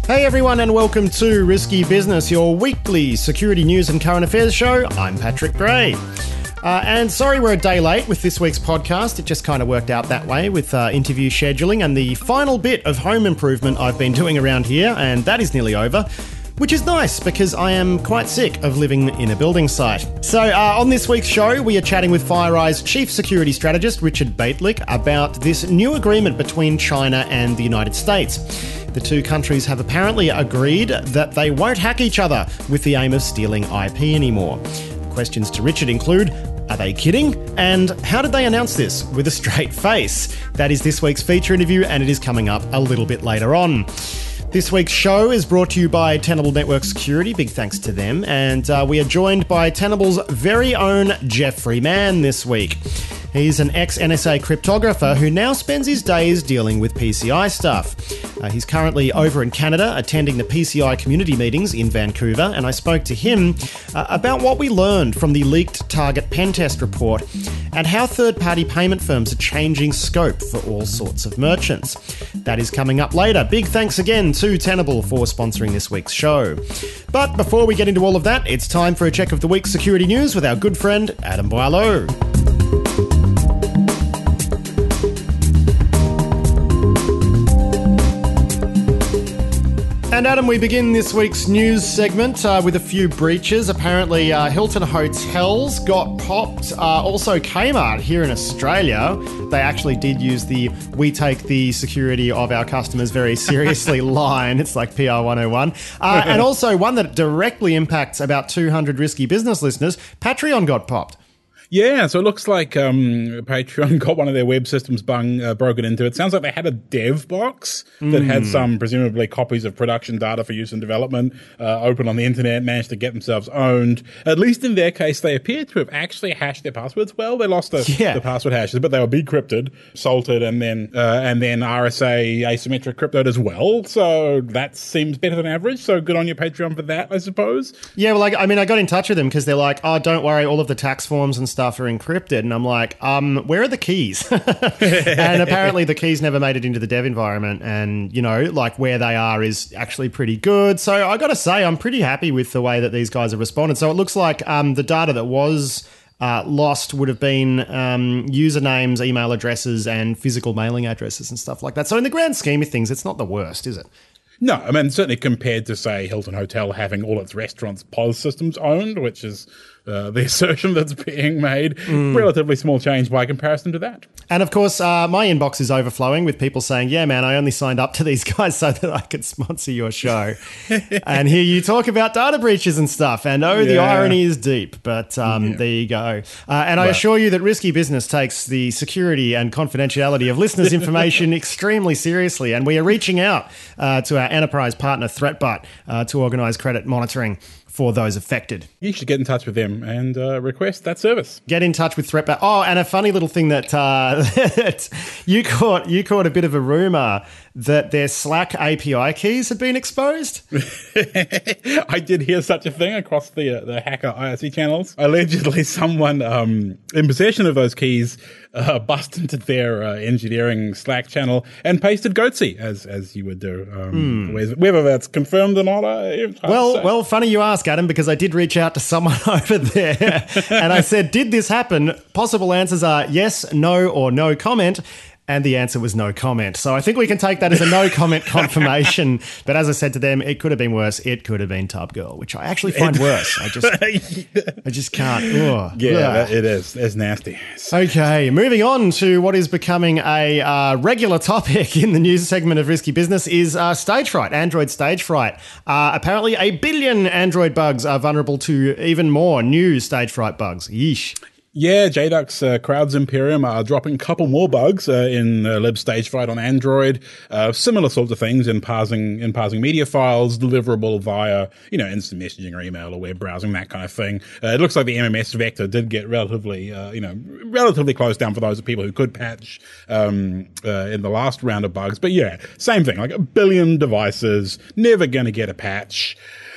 Hey everyone, and welcome to Risky Business, your weekly security news and current affairs show. I'm Patrick Gray. And sorry we're a day late with this week's podcast. It just kind of worked out that way with interview scheduling and the final bit of home improvement I've been doing around here, and that is nearly over. Which is nice because I am quite sick of living in a building site. So on this week's show, we are chatting with FireEye's Chief Security Strategist, Richard Baitlick, about this new agreement between China and the United States. The two countries have apparently agreed that they won't hack each other with the aim of stealing IP anymore. Questions to Richard include, are they kidding? And how did they announce this with a straight face? That is this week's feature interview, and it is coming up a little bit later on. This week's show is brought to you by Tenable Network Security. Big thanks to them. And we are joined by Tenable's very own Jeffrey Mann this week. He's an ex-NSA cryptographer who now spends his days dealing with PCI stuff. He's currently over in Canada attending the PCI community meetings in Vancouver, and I spoke to him about what we learned from the leaked Target pen test report and how third-party payment firms are changing scope for all sorts of merchants. That is coming up later. Big thanks again to Tenable for sponsoring this week's show. But before we get into all of that, it's time for a check of the week's security news with our good friend Adam Boileau. And Adam, we begin this week's news segment with a few breaches. Apparently, Hilton Hotels got popped. Also, Kmart here in Australia. They actually did use the "we take the security of our customers very seriously" line. It's like PR 101. And also one that directly impacts about 200 Risky Business listeners. Patreon got popped. Yeah, so it looks like Patreon got one of their web systems broken into. It sounds like they had a dev box that had some, presumably, copies of production data for use in development open on the internet, managed to get themselves owned. At least in their case, they appear to have actually hashed their passwords well. They lost the password hashes, but they were decrypted, salted, and then RSA asymmetric cryptoed as well. So that seems better than average. So good on your Patreon for that, I suppose. Yeah, well, I got in touch with them because they're like, oh, don't worry, all of the tax forms and stuff are encrypted, and I'm like, where are the keys? And apparently the keys never made it into the dev environment, and like where they are is actually pretty good. So I gotta say, I'm pretty happy with the way that these guys have responded. So it looks like the data that was lost would have been usernames, email addresses, and physical mailing addresses and stuff like that. So in the grand scheme of things, it's not the worst, is it? No, I mean, certainly compared to, say, Hilton Hotel having all its restaurants' POS systems owned, which is the assertion that's being made, relatively small change by comparison to that. And of course, my inbox is overflowing with people saying, yeah, man, I only signed up to these guys so that I could sponsor your show and hear you talk about data breaches and stuff. And the irony is deep, but there you go. And I assure you that Risky Business takes the security and confidentiality of listeners' information extremely seriously. And we are reaching out to our enterprise partner, ThreatBot, to organise credit monitoring for those affected. You should get in touch with them and request that service. Get in touch with ThreatBot. Oh, and a funny little thing that you caught a bit of a rumour that their Slack API keys had been exposed. I did hear such a thing across the hacker IRC channels. Allegedly, someone in possession of those keys bust into their engineering Slack channel and pasted Goatsy, as you would do. Whether that's confirmed or not, well, funny you ask, Adam, because I did reach out to someone over there and I said, did this happen? Possible answers are yes, no, or no comment. And the answer was no comment. So I think we can take that as a no comment confirmation. But as I said to them, it could have been worse. It could have been Tub Girl, which I actually find worse. I just can't. Ugh. Yeah, it is. It's nasty. Okay, moving on to what is becoming a regular topic in the news segment of Risky Business is stage fright, Android stage fright. Apparently 1 billion Android bugs are vulnerable to even more new stage fright bugs. Yeesh. Yeah, JDuck's Crowds Imperium are dropping a couple more bugs in lib stagefright on Android. Similar sorts of things in parsing media files, deliverable via, instant messaging or email or web browsing, that kind of thing. It looks like the MMS vector did get relatively close down for those people who could patch in the last round of bugs. But yeah, same thing, like 1 billion devices, never going to get a patch.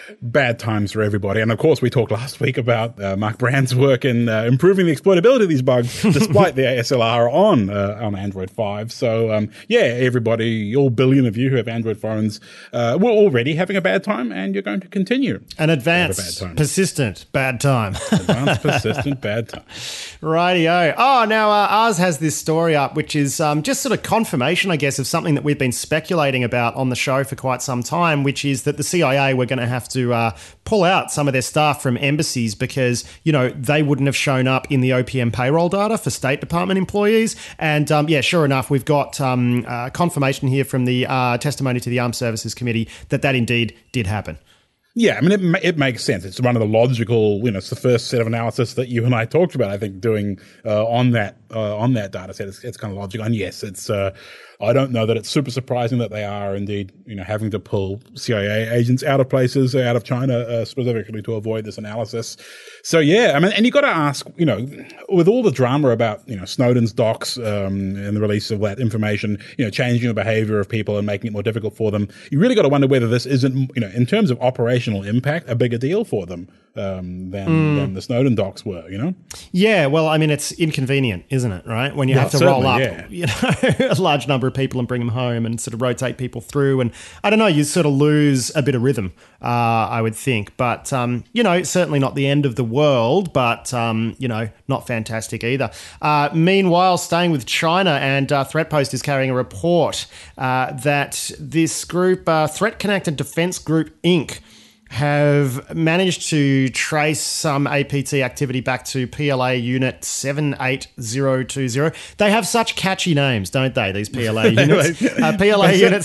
bad times for everybody. And of course, we talked last week about Mark Brand's work in improving the exploitability of these bugs, despite the ASLR on Android 5. So, everybody, all billion of you who have Android phones, were already having a bad time, and you're going to continue. An advanced, persistent bad time. Advanced, persistent bad time. Rightio. Oh, now ours has this story up, which is just sort of confirmation, I guess, of something that we've been speculating about on the show for quite some time, which is that the CIA were going to have to pull out some of their staff from embassies because, they wouldn't have shown up in the OPM payroll data for State Department employees. And sure enough, we've got confirmation here from the testimony to the Armed Services Committee that indeed did happen. Yeah, I mean, it makes sense. It's one of the logical, it's the first set of analysis that you and I talked about, I think, doing on that data set. It's kind of logical. And yes, it's I don't know that it's super surprising that they are indeed, having to pull CIA agents out of places, out of China, specifically to avoid this analysis. So, yeah, I mean, and you got to ask, with all the drama about, Snowden's docs and the release of that information, changing the behavior of people and making it more difficult for them, you really got to wonder whether this isn't, in terms of operational impact, a bigger deal for them than the Snowden docs were, Yeah, well, I mean, it's inconvenient, isn't it, right? When you have to roll up, a large number of people and bring them home and sort of rotate people through. And I don't know, you sort of lose a bit of rhythm, I would think. But, certainly not the end of the world, but, not fantastic either. Meanwhile, staying with China, and Threatpost is carrying a report that this group, Threat Connect and Defense Group, Inc., have managed to trace some APT activity back to PLA Unit 78020. They have such catchy names, don't they, these PLA units? PLA Unit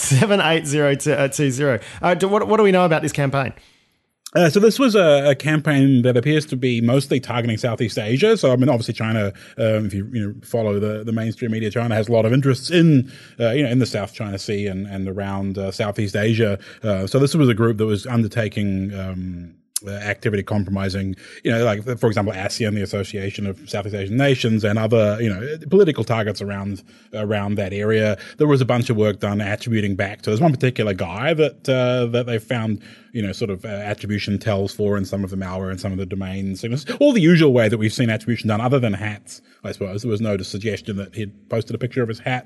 78020. What do we know about this campaign? So this was a campaign that appears to be mostly targeting Southeast Asia. So, I mean, obviously China, if you follow the mainstream media, China has a lot of interests in the South China Sea and around Southeast Asia. So this was a group that was undertaking activity compromising, like, for example, ASEAN, the Association of Southeast Asian Nations, and other, political targets around that area. There was a bunch of work done attributing back to, there's one particular guy that they found, attribution tells for in some of the malware and some of the domains. All the usual way that we've seen attribution done, other than hats, I suppose. There was no suggestion that he'd posted a picture of his hat.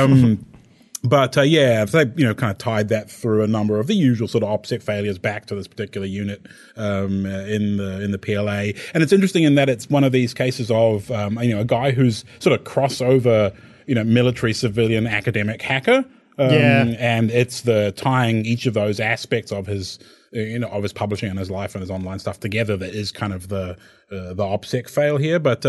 But they kind of tied that through a number of the usual sort of OPSEC failures back to this particular unit in the PLA. And it's interesting in that it's one of these cases of a guy who's sort of crossover, military, civilian, academic hacker. And it's the tying each of those aspects of his of his publishing and his life and his online stuff together that is kind of the OPSEC fail here. But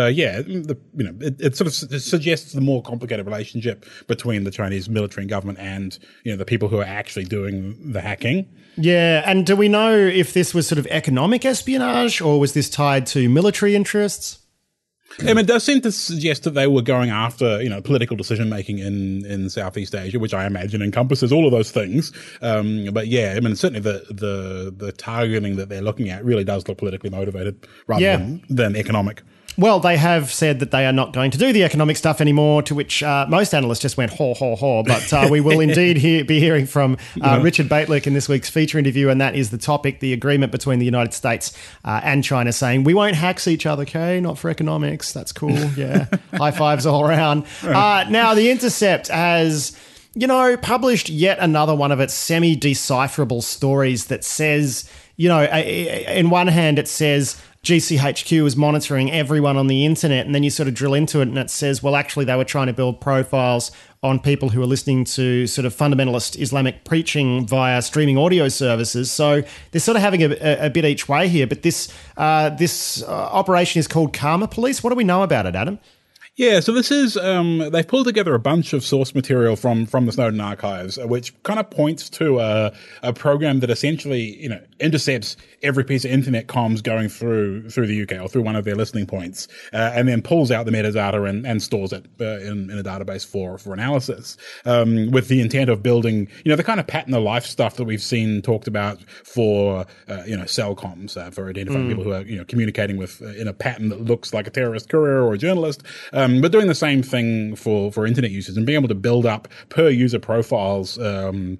it sort of suggests the more complicated relationship between the Chinese military and government and the people who are actually doing the hacking. Yeah, and do we know if this was sort of economic espionage or was this tied to military interests? It does seem to suggest that they were going after, political decision making in Southeast Asia, which I imagine encompasses all of those things. But yeah, certainly the targeting that they're looking at really does look politically motivated rather than economic. Well, they have said that they are not going to do the economic stuff anymore, to which most analysts just went, haw, haw, haw. But we will indeed be hearing from Richard Baitlick in this week's feature interview, and that is the topic, the agreement between the United States and China saying, we won't hack each other, okay? Not for economics. That's cool. Yeah. High fives all around. Now, The Intercept has published yet another one of its semi-decipherable stories that says, in one hand it says GCHQ is monitoring everyone on the internet, and then you sort of drill into it and it says, well, actually they were trying to build profiles on people who are listening to sort of fundamentalist Islamic preaching via streaming audio services. So they're sort of having a bit each way here. But this operation is called Karma Police. What do we know about it, Adam? Yeah, so this is, they've pulled together a bunch of source material from the Snowden archives, which kind of points to a program that essentially, intercepts every piece of internet comms going through the UK or through one of their listening points, and then pulls out the metadata and stores it in a database for analysis, with the intent of building, the kind of pattern of life stuff that we've seen talked about for, cell comms, for identifying people who are, communicating with in a pattern that looks like a terrorist courier or a journalist. But doing the same thing for internet users and being able to build up per user profiles,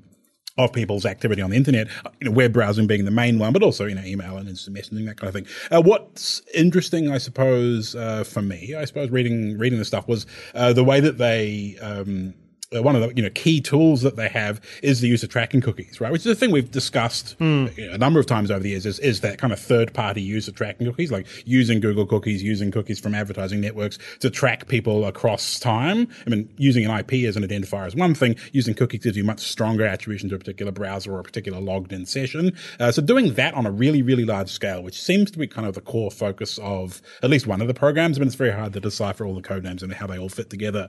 people's activity on the internet, web browsing being the main one, but also, email and instant messaging, that kind of thing. What's interesting, I suppose, for me, reading this stuff was the way that they one of the key tools that they have is the use of tracking cookies, right? Which is a thing we've discussed a number of times over the years. Is that kind of third party use of tracking cookies, like using Google cookies, using cookies from advertising networks to track people across time. I mean, using an IP as an identifier is one thing. Using cookies gives you much stronger attribution to a particular browser or a particular logged in session. So doing that on a really, really large scale, which seems to be kind of the core focus of at least one of the programs. I mean, it's very hard to decipher all the code names and how they all fit together.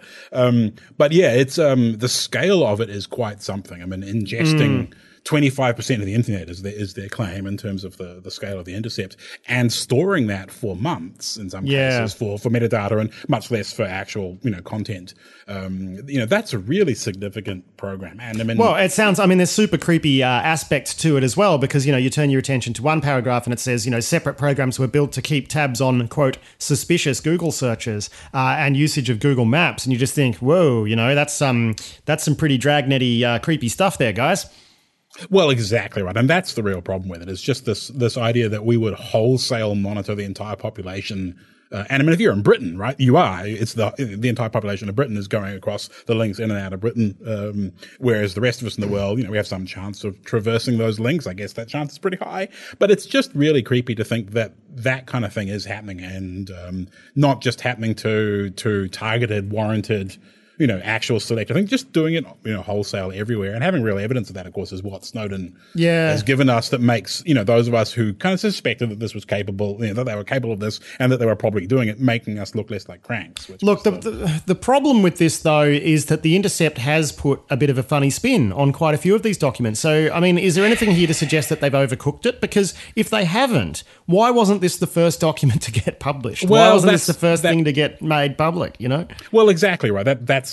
But yeah, it's the scale of it is quite something. I mean, ingesting 25% of the internet is their claim in terms of the scale of the intercept, and storing that for months in some cases for metadata, and much less for actual content. That's a really significant program. And I mean, well, it sounds. I mean, there's super creepy aspects to it as well, because you turn your attention to one paragraph and it says separate programs were built to keep tabs on quote suspicious Google searches and usage of Google Maps, and you just think, whoa, that's some pretty dragnetty creepy stuff there, guys. Well, exactly right. And that's the real problem with it. It's just this idea that we would wholesale monitor the entire population. And I mean, if you're in Britain, right, you are. It's the entire population of Britain is going across the links in and out of Britain. Whereas the rest of us in the world, we have some chance of traversing those links. I guess that chance is pretty high. But it's just really creepy to think that that kind of thing is happening, and not just happening to targeted, warranted, actual select. I think just doing it, wholesale everywhere, and having real evidence of that, of course, is what Snowden has given us, that makes, those of us who kind of suspected that this was capable, that they were capable of this and that they were probably doing it, making us look less like cranks. Look, the problem with this, though, is that The Intercept has put a bit of a funny spin on quite a few of these documents. So, I mean, is there anything here to suggest that they've overcooked it? Because if they haven't, why wasn't this the first document to get published? Well, why wasn't this the first thing to get made public, Well, exactly right. That's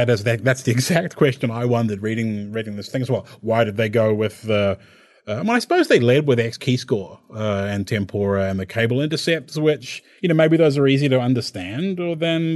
the exact question I wondered reading this thing as well. Why did they go with the? I suppose they led with X-Keyscore and Tempora and the cable intercepts, which maybe those are easy to understand, or then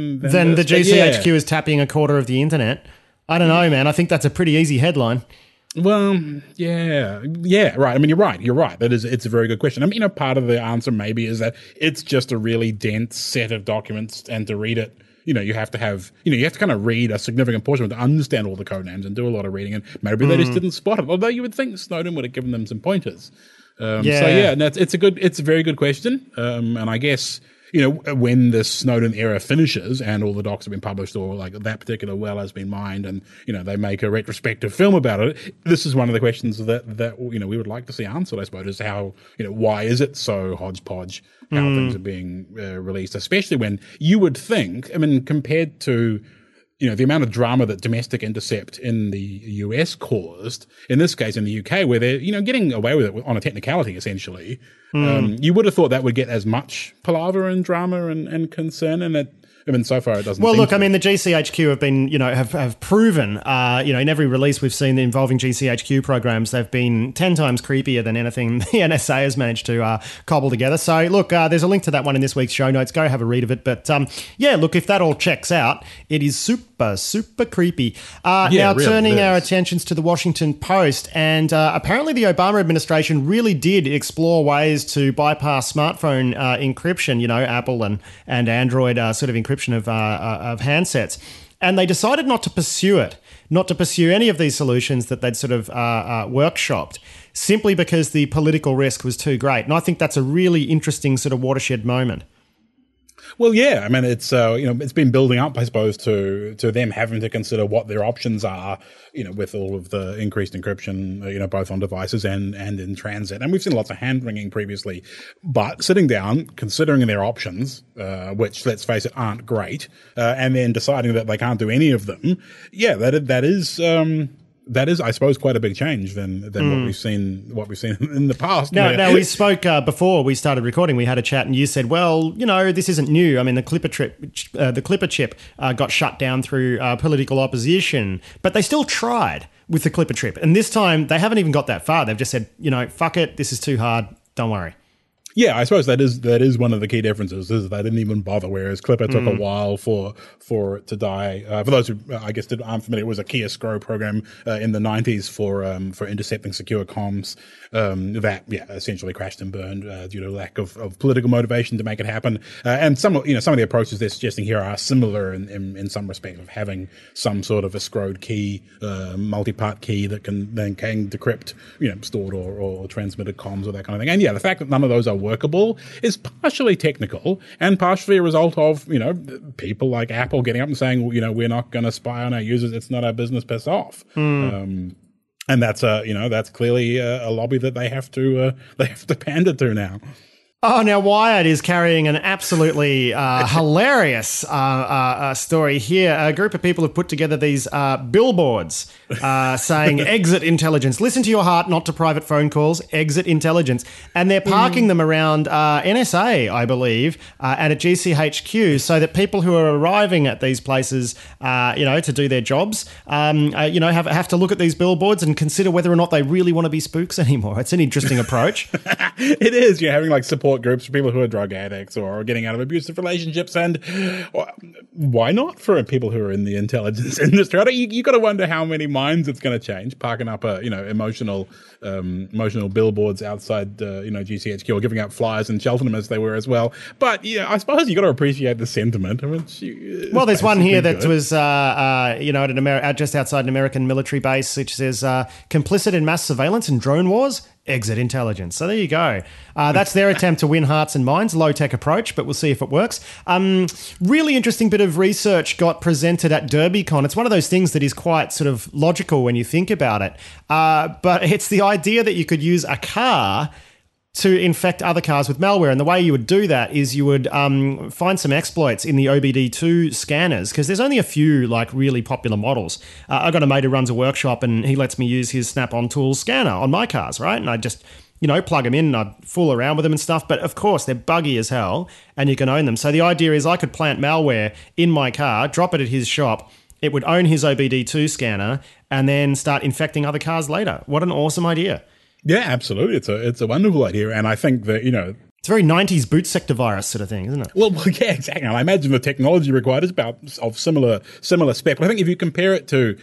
the GCHQ is tapping a quarter of the internet. I don't know, man. I think that's a pretty easy headline. Well, yeah, right. I mean, you're right. It's a very good question. I mean, part of the answer maybe is that it's just a really dense set of documents, and to read it, you have to have, you have to kind of read a significant portion of it to understand all the code names and do a lot of reading, and maybe they just didn't spot it. Although you would think Snowden would have given them some pointers. So yeah, no, it's a very good question. And I guess, when the Snowden era finishes and all the docs have been published, or like that particular well has been mined, and, they make a retrospective film about it, this is one of the questions that we would like to see answered, I suppose, is how, why is it so hodgepodge how things are being released, especially when you would think, I mean, compared to, the amount of drama that domestic intercept in the US caused, in this case in the UK, where they're, getting away with it on a technicality, essentially, you would have thought that would get as much palaver and drama and concern, and that, I mean, so far it doesn't. Well, look, I mean, the GCHQ have been, have proven, in every release we've seen involving GCHQ programs, they've been 10 times creepier than anything the NSA has managed to cobble together. So, look, there's a link to that one in this week's show notes. Go have a read of it. But, look, if that all checks out, it is super, super creepy. Now, really, turning our attentions to the Washington Post, and apparently the Obama administration really did explore ways to bypass smartphone encryption, Apple and Android sort of encryption of handsets, and they decided not to pursue any of these solutions that they'd sort of workshopped, simply because the political risk was too great. And I think that's a really interesting sort of watershed moment. Well, yeah, I mean, it's it's been building up, I suppose, to them having to consider what their options are, with all of the increased encryption, both on devices and in transit. And we've seen lots of hand-wringing previously, but sitting down, considering their options, which, let's face it, aren't great, and then deciding that they can't do any of them, yeah, that is, I suppose, quite a big change than what we've seen in the past. Now we spoke before we started recording. We had a chat, and you said, "Well, this isn't new. I mean, the Clipper chip got shut down through political opposition, but they still tried with the Clipper chip, and this time they haven't even got that far. They've just said, fuck it, this is too hard. Don't worry." Yeah, I suppose that is one of the key differences, is they didn't even bother, whereas Clipper took a while for it to die. For those who, I guess, aren't familiar, it was a Kia Scro program in the 90s for intercepting secure comms that essentially crashed and burned due to lack of political motivation to make it happen. And some of the approaches they're suggesting here are similar in some respect, of having some sort of a scroed key, multi-part key that can decrypt, stored or transmitted comms or that kind of thing. And the fact that none of those are workable is partially technical and partially a result of, people like Apple getting up and saying, we're not going to spy on our users. It's not our business, piss off. And that's that's clearly a lobby that they have to pander to now. Oh, now Wired is carrying an absolutely hilarious story here. A group of people have put together these billboards saying, exit intelligence. Listen to your heart, not to private phone calls. Exit intelligence. And they're parking them around NSA, I believe, and at GCHQ, so that people who are arriving at these places, to do their jobs, have to look at these billboards and consider whether or not they really want to be spooks anymore. It's an interesting approach. It is. You're having support groups for people who are drug addicts or getting out of abusive relationships, and why not for people who are in the intelligence industry? You got to wonder how many minds it's going to change, parking up emotional billboards outside GCHQ, or giving out flyers in Cheltenham as they were as well. But I suppose you got to appreciate the sentiment. Well, there's one here that was at just outside an American military base, which says complicit in mass surveillance and drone wars. Exit intelligence. So there you go. That's their attempt to win hearts and minds. Low-tech approach, but we'll see if it works. Really interesting bit of research got presented at DerbyCon. It's one of those things that is quite sort of logical when you think about it. But it's the idea that you could use a car to infect other cars with malware. And the way you would do that is you would find some exploits in the OBD2 scanners, because there's only a few really popular models. I've got a mate who runs a workshop and he lets me use his Snap-on Tools scanner on my cars, right? And I just, plug them in and I fool around with them and stuff. But of course, they're buggy as hell and you can own them. So the idea is I could plant malware in my car, drop it at his shop, it would own his OBD2 scanner, and then start infecting other cars later. What an awesome idea. Yeah, absolutely. It's a wonderful idea. And I think that, it's a very 90s boot sector virus sort of thing, isn't it? Well, yeah, exactly. I imagine the technology required is about of similar spec. But I think if you compare it to,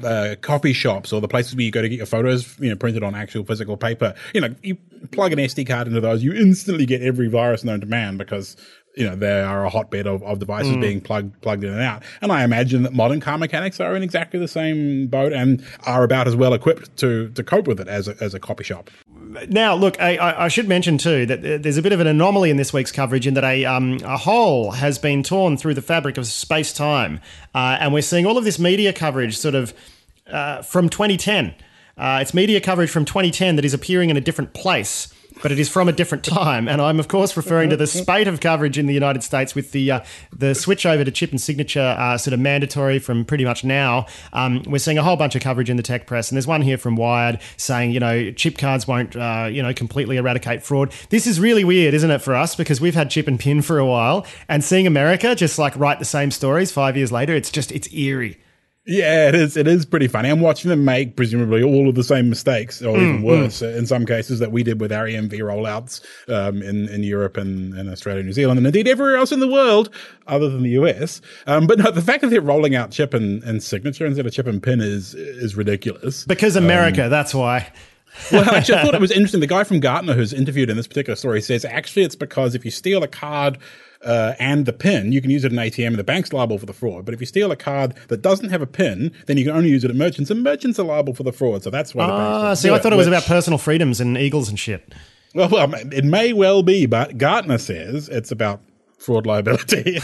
copy shops or the places where you go to get your photos, printed on actual physical paper, you plug an SD card into those, you instantly get every virus known to man, because they are a hotbed of devices being plugged in and out. And I imagine that modern car mechanics are in exactly the same boat and are about as well equipped to cope with it as a copy shop. Now, look, I should mention too that there's a bit of an anomaly in this week's coverage in that a hole has been torn through the fabric of space-time, and we're seeing all of this media coverage sort of from 2010. It's media coverage from 2010 that is appearing in a different place, but it is from a different time. And I'm, of course, referring to the spate of coverage in the United States with the switch over to chip and signature sort of mandatory from pretty much now. We're seeing a whole bunch of coverage in the tech press. And there's one here from Wired saying, chip cards won't, completely eradicate fraud. This is really weird, isn't it, for us? Because we've had chip and pin for a while. And seeing America just write the same stories 5 years later, it's eerie. Yeah, it is. It is pretty funny. I'm watching them make presumably all of the same mistakes, or even worse, in some cases, that we did with our EMV rollouts in Europe and Australia, New Zealand, and indeed everywhere else in the world, other than the US. But no, the fact that they're rolling out chip and signature instead of chip and pin is ridiculous. Because America, that's why. Well, actually, I thought it was interesting. The guy from Gartner who's interviewed in this particular story says actually it's because if you steal a card and the PIN, you can use it in ATM and the bank's liable for the fraud. But if you steal a card that doesn't have a PIN, then you can only use it at merchants, and merchants are liable for the fraud. So that's why the banks I thought it was about personal freedoms and eagles and shit. Well, it may well be, but Gartner says it's about fraud liability.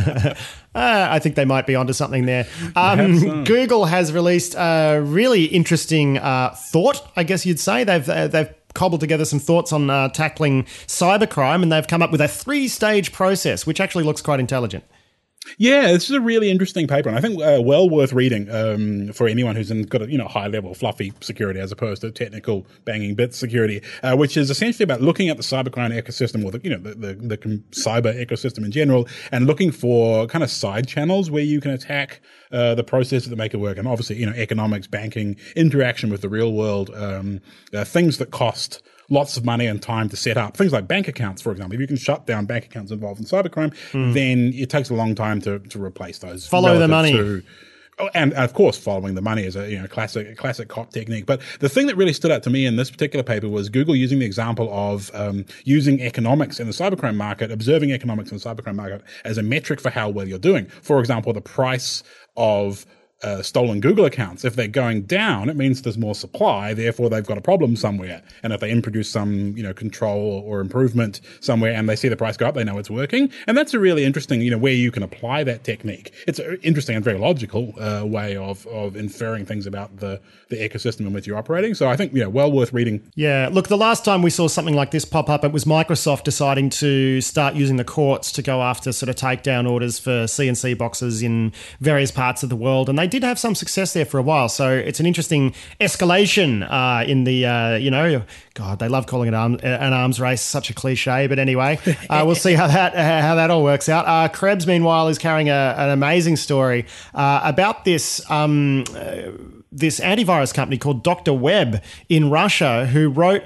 I think they might be onto something there. Google has released a really interesting thought, I guess you'd say. They've cobbled together some thoughts on tackling cybercrime, and they've come up with a 3-stage process, which actually looks quite intelligent. Yeah, this is a really interesting paper, and I think well worth reading for anyone who's got a high level fluffy security as opposed to technical banging bits security, which is essentially about looking at the cybercrime ecosystem, or the cyber ecosystem in general, and looking for kind of side channels where you can attack the processes that make it work. And obviously, economics, banking, interaction with the real world, things that cost lots of money and time to set up. Things like bank accounts, for example. If you can shut down bank accounts involved in cybercrime, then it takes a long time to replace those. Follow the money. And of course, following the money is a classic cop technique. But the thing that really stood out to me in this particular paper was Google using the example of using economics in the cybercrime market, observing economics in the cybercrime market as a metric for how well you're doing. For example, the price of stolen Google accounts. If they're going down, it means there's more supply, therefore they've got a problem somewhere. And if they introduce some, control or improvement somewhere and they see the price go up, they know it's working. And that's a really interesting, where you can apply that technique. It's an interesting and very logical way of inferring things about the ecosystem in which you're operating. So I think, well worth reading. Yeah. Look, the last time we saw something like this pop up, it was Microsoft deciding to start using the courts to go after sort of takedown orders for CNC boxes in various parts of the world. And they did have some success there for a while. So it's an interesting escalation in the, God, they love calling it an arms race, such a cliche. But anyway, we'll see how that all works out. Krebs, meanwhile, is carrying an amazing story about this this antivirus company called Dr. Web in Russia, who wrote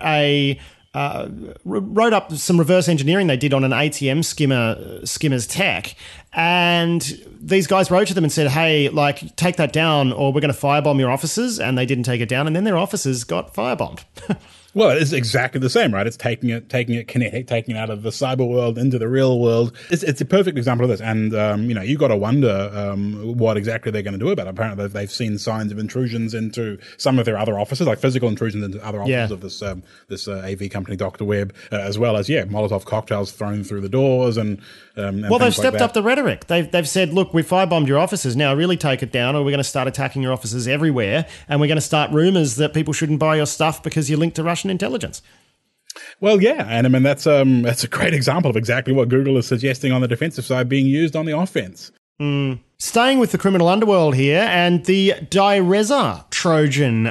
up some reverse engineering they did on an ATM skimmer's tech. And these guys wrote to them and said, hey, take that down or we're going to firebomb your offices. And they didn't take it down. And then their offices got firebombed. Well, it's exactly the same, right? It's taking it kinetic, taking it out of the cyber world into the real world. It's a perfect example of this. And, you got to wonder what exactly they're going to do about it. Apparently, they've seen signs of intrusions into some of their other offices, like physical intrusions into other offices of this AV company, Dr. Web, as well as, Molotov cocktails thrown through the doors and well, they've stepped up the rhetoric. They've said, look, we firebombed your offices. Now really take it down or we're going to start attacking your offices everywhere. And we're going to start rumors that people shouldn't buy your stuff because you're linked to Russian intelligence. Well, yeah, and I mean that's a great example of exactly what Google is suggesting on the defensive side being used on the offense. Staying with the criminal underworld here, and the Direza Trojan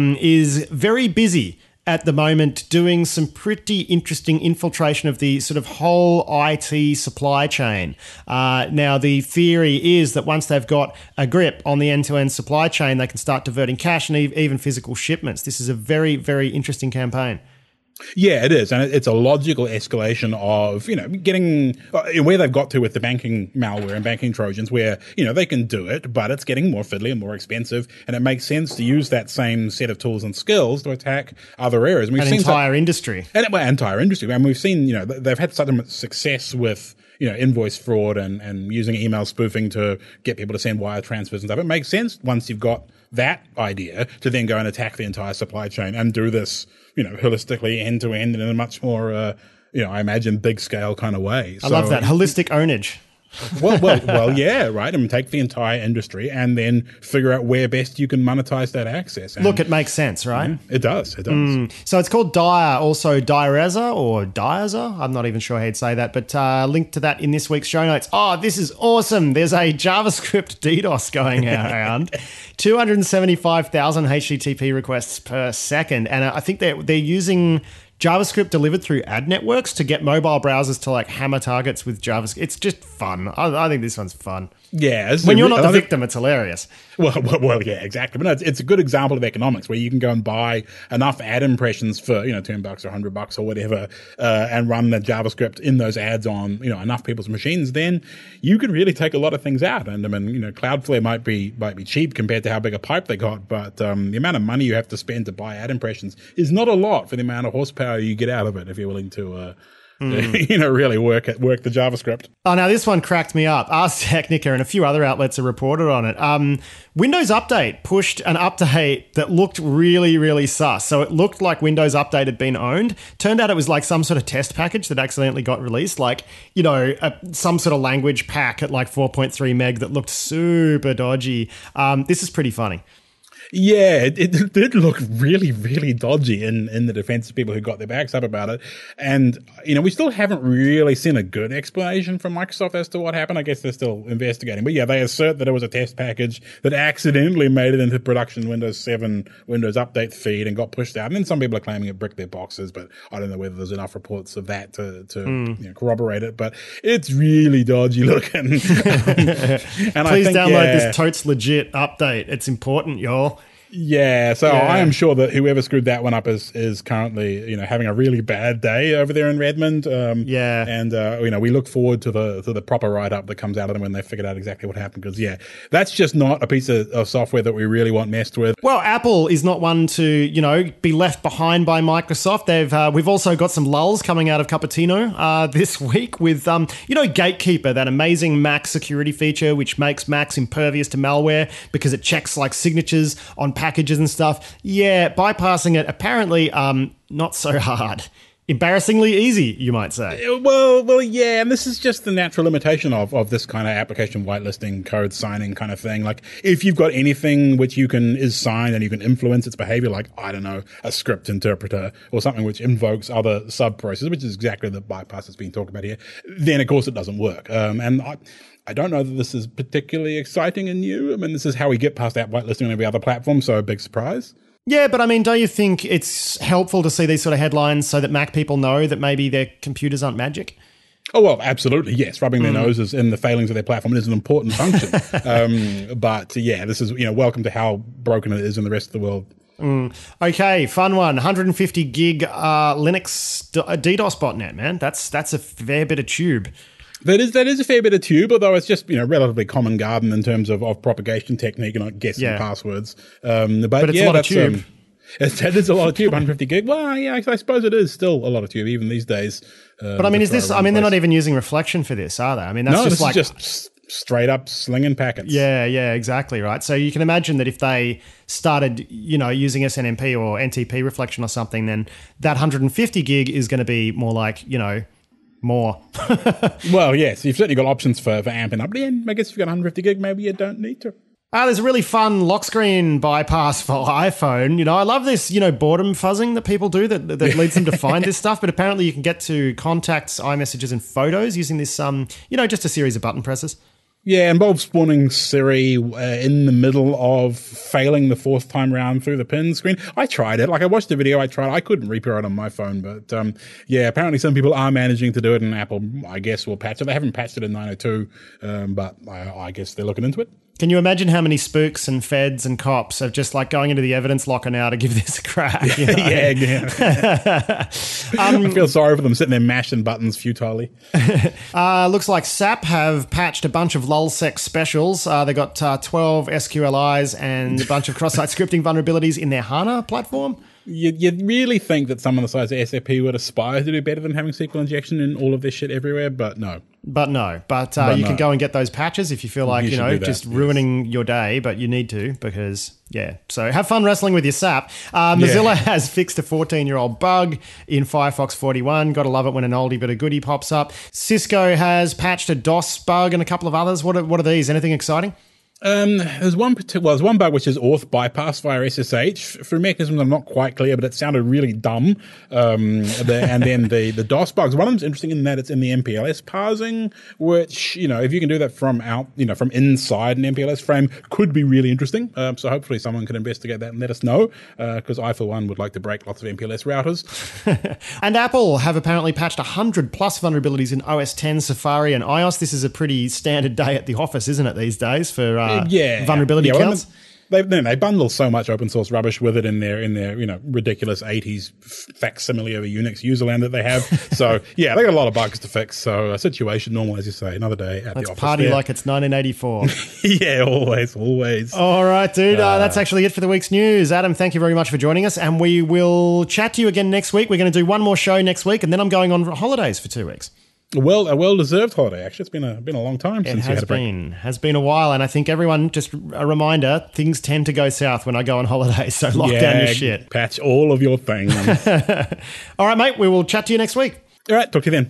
is very busy at the moment doing some pretty interesting infiltration of the sort of whole IT supply chain. Now, the theory is that once they've got a grip on the end-to-end supply chain, they can start diverting cash and even physical shipments. This is a very, very interesting campaign. Yeah, it is. And it's a logical escalation of, getting where they've got to with the banking malware and banking Trojans where, they can do it, but it's getting more fiddly and more expensive. And it makes sense to use that same set of tools and skills to attack other areas. An entire industry. Entire industry. And we've seen, they've had such success with, invoice fraud and using email spoofing to get people to send wire transfers and stuff. It makes sense once you've got that idea to then go and attack the entire supply chain and do this, holistically end to end and in a much more, I imagine big scale kind of way. I love that. Holistic ownage. Well, yeah, right. I mean, take the entire industry and then figure out where best you can monetize that access. And look, it makes sense, right? Yeah, it does. So it's called also Direza or Direza. I'm not even sure how you'd say that, but link to that in this week's show notes. Oh, this is awesome. There's a JavaScript DDoS going around. 275,000 HTTP requests per second. And I think they're using JavaScript delivered through ad networks to get mobile browsers to hammer targets with JavaScript. It's just fun. I think this one's fun. Yeah. When you're not the victim, it's hilarious. Well, yeah, exactly. But no, it's a good example of economics where you can go and buy enough ad impressions for, $10 or $100 or whatever, and run the JavaScript in those ads on, enough people's machines. Then you can really take a lot of things out. And I mean, Cloudflare might be cheap compared to how big a pipe they got, but the amount of money you have to spend to buy ad impressions is not a lot for the amount of horsepower you get out of it if you're willing to really work the JavaScript. Oh, now this one cracked me up. Ars Technica and a few other outlets have reported on it. Windows Update pushed an update that looked really, really sus. So it looked like Windows Update had been owned. Turned out it was some sort of test package that accidentally got released. Some sort of language pack at 4.3 meg that looked super dodgy. This is pretty funny. Yeah, it did look really, really dodgy in the defense of people who got their backs up about it. And, we still haven't really seen a good explanation from Microsoft as to what happened. I guess they're still investigating. But yeah, they assert that it was a test package that accidentally made it into production Windows 7 Windows Update feed and got pushed out. And then some people are claiming it bricked their boxes, but I don't know whether there's enough reports of that to corroborate it. But it's really dodgy looking. And Please download this totes legit update. It's important, y'all. Yeah, so I am sure that whoever screwed that one up is currently, having a really bad day over there in Redmond. And we look forward to the proper write up that comes out of them when they figured out exactly what happened. Because that's just not a piece of software that we really want messed with. Well, Apple is not one to be left behind by Microsoft. We've also got some lulls coming out of Cupertino this week with Gatekeeper, that amazing Mac security feature which makes Macs impervious to malware because it checks like signatures on packages and stuff. Yeah, bypassing it apparently not so hard. Embarrassingly easy, you might say. Well, yeah, and this is just the natural limitation of this kind of application whitelisting, code signing kind of thing. Like, if you've got anything which is signed and you can influence its behavior, like, I don't know, a script interpreter or something which invokes other sub-processes, which is exactly the bypass that's being talked about here, then of course it doesn't work. And I don't know that this is particularly exciting and new. I mean, this is how we get past app whitelisting on every other platform, so a big surprise. Yeah, but I mean, don't you think it's helpful to see these sort of headlines so that Mac people know that maybe their computers aren't magic? Oh, well, absolutely, yes. Rubbing their noses in the failings of their platform is an important function. But yeah, this is, welcome to how broken it is in the rest of the world. Okay, fun one. 150 gig Linux DDoS botnet, man. That's a fair bit of tube. That is a fair bit of tube, although it's just, relatively common garden in terms of propagation technique and not guessing passwords. But it's a lot of tube. It is a lot of tube, 150 gig. Well, yeah, I suppose it is still a lot of tube, even these days. But I mean, they're not even using reflection for this, are they? I mean, that's just straight up slinging packets. Yeah, exactly, right. So you can imagine that if they started, using SNMP or NTP reflection or something, then that 150 gig is going to be more like, more. Well, yes, you've certainly got options for amping up. Yeah, I guess if you've got 150 gig, maybe you don't need to. There's a really fun lock screen bypass for iPhone. I love this, boredom fuzzing that people do that leads them to find this stuff. But apparently you can get to contacts, iMessages, and photos using this, just a series of button presses. Yeah, involves spawning Siri in the middle of failing the fourth time round through the pin screen. I tried it. I watched the video. I couldn't repair it on my phone. But apparently some people are managing to do it, and Apple, I guess, will patch it. They haven't patched it in 902, but I guess they're looking into it. Can you imagine how many spooks and feds and cops are just going into the evidence locker now to give this a crack? Yeah. I feel sorry for them sitting there mashing buttons futilely. Looks like SAP have patched a bunch of lulsec specials. They got 12 SQLIs and a bunch of cross-site scripting vulnerabilities in their HANA platform. You'd really think that someone the size of SAP would aspire to do better than having SQL injection in all of this shit everywhere, but no. But you can go and get those patches if you feel like, just ruining your day, but you need to because, So have fun wrestling with your SAP. Mozilla has fixed a 14-year-old bug in Firefox 41. Got to love it when an oldie but a goodie pops up. Cisco has patched a DOS bug and a couple of others. What are these? Anything exciting? There's one bug which is auth bypass via SSH. For mechanisms, I'm not quite clear, but it sounded really dumb. And then the DOS bugs. One of them's interesting in that it's in the MPLS parsing, which, if you can do that from inside an MPLS frame, could be really interesting. So hopefully someone can investigate that and let us know, because I, for one, would like to break lots of MPLS routers. And Apple have apparently patched 100 plus vulnerabilities in OS X, Safari, and iOS. This is a pretty standard day at the office, isn't it, these days, for vulnerability counts? They bundle so much open source rubbish with it in their ridiculous 80s facsimile of a Unix userland that they have. So they got a lot of bugs to fix. So a situation normal, as you say, another day at the office. Let's party like it's 1984. Yeah, always. All right, dude. That's actually it for the week's news. Adam, thank you very much for joining us, and we will chat to you again next week. We're going to do one more show next week, and then I'm going on holidays for 2 weeks. A well-deserved holiday, actually. It's been a long time since you had a break. It has been a while, and I think everyone, just a reminder, things tend to go south when I go on holiday, so lock down your shit. Patch all of your things. All right, mate, we will chat to you next week. All right, talk to you then.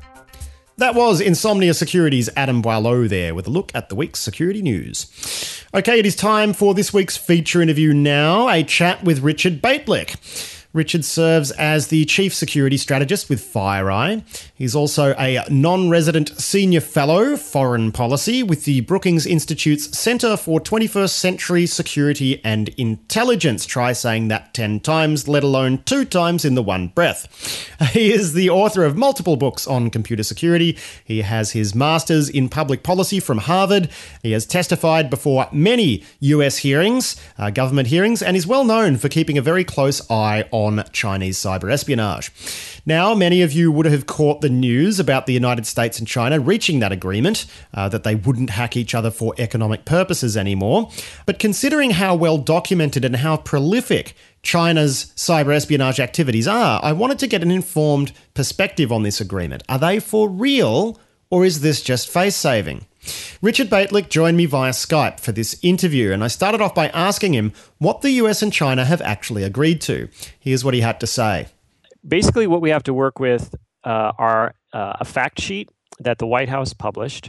That was Insomnia Security's Adam Boileau there with a look at the week's security news. Okay, it is time for this week's feature interview now, a chat with Richard Baitlick. Richard serves as the Chief Security Strategist with FireEye. He's also a non-resident Senior Fellow, Foreign Policy, with the Brookings Institute's Centre for 21st Century Security and Intelligence. Try saying that 10 times, let alone 2 times in the one breath. He is the author of multiple books on computer security. He has his Master's in Public Policy from Harvard. He has testified before many US hearings, government hearings, and is well known for keeping a very close eye on Chinese cyber espionage. Now, many of you would have caught the news about the United States and China reaching that agreement, that they wouldn't hack each other for economic purposes anymore. But considering how well documented and how prolific China's cyber espionage activities are, I wanted to get an informed perspective on this agreement. Are they for real, or is this just face-saving? Richard Baitlick joined me via Skype for this interview, and I started off by asking him what the US and China have actually agreed to. Here's what he had to say. Basically, what we have to work with are a fact sheet that the White House published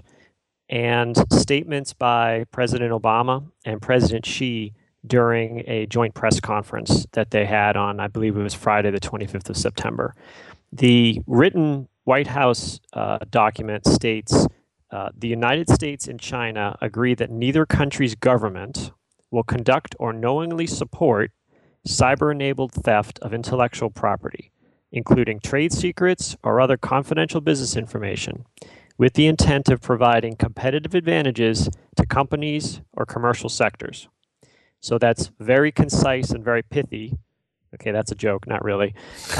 and statements by President Obama and President Xi during a joint press conference that they had on, I believe it was Friday, the 25th of September. The written White House document states, the United States and China agree that neither country's government will conduct or knowingly support cyber-enabled theft of intellectual property, including trade secrets or other confidential business information, with the intent of providing competitive advantages to companies or commercial sectors. So that's very concise and very pithy. Okay, that's a joke, not really.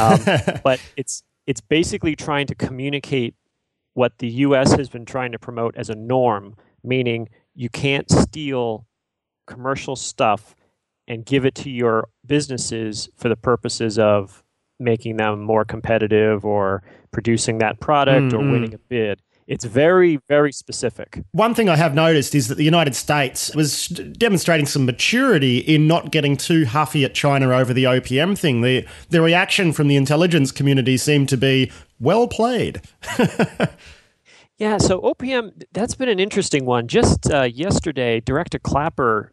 But it's basically trying to communicate what the U.S. has been trying to promote as a norm, meaning you can't steal commercial stuff and give it to your businesses for the purposes of making them more competitive or producing that product or winning a bid. It's very, very specific. One thing I have noticed is that the United States was demonstrating some maturity in not getting too huffy at China over the OPM thing. The reaction from the intelligence community seemed to be, well played. Yeah, so OPM, that's been an interesting one. Just yesterday, Director Clapper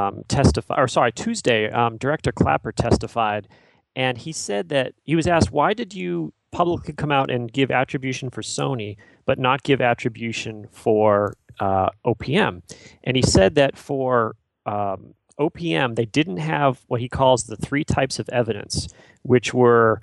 Tuesday, Director Clapper testified, and he said that he was asked, why did you publicly come out and give attribution for Sony, but not give attribution for OPM? And he said that for OPM, they didn't have what he calls the 3 types of evidence, which were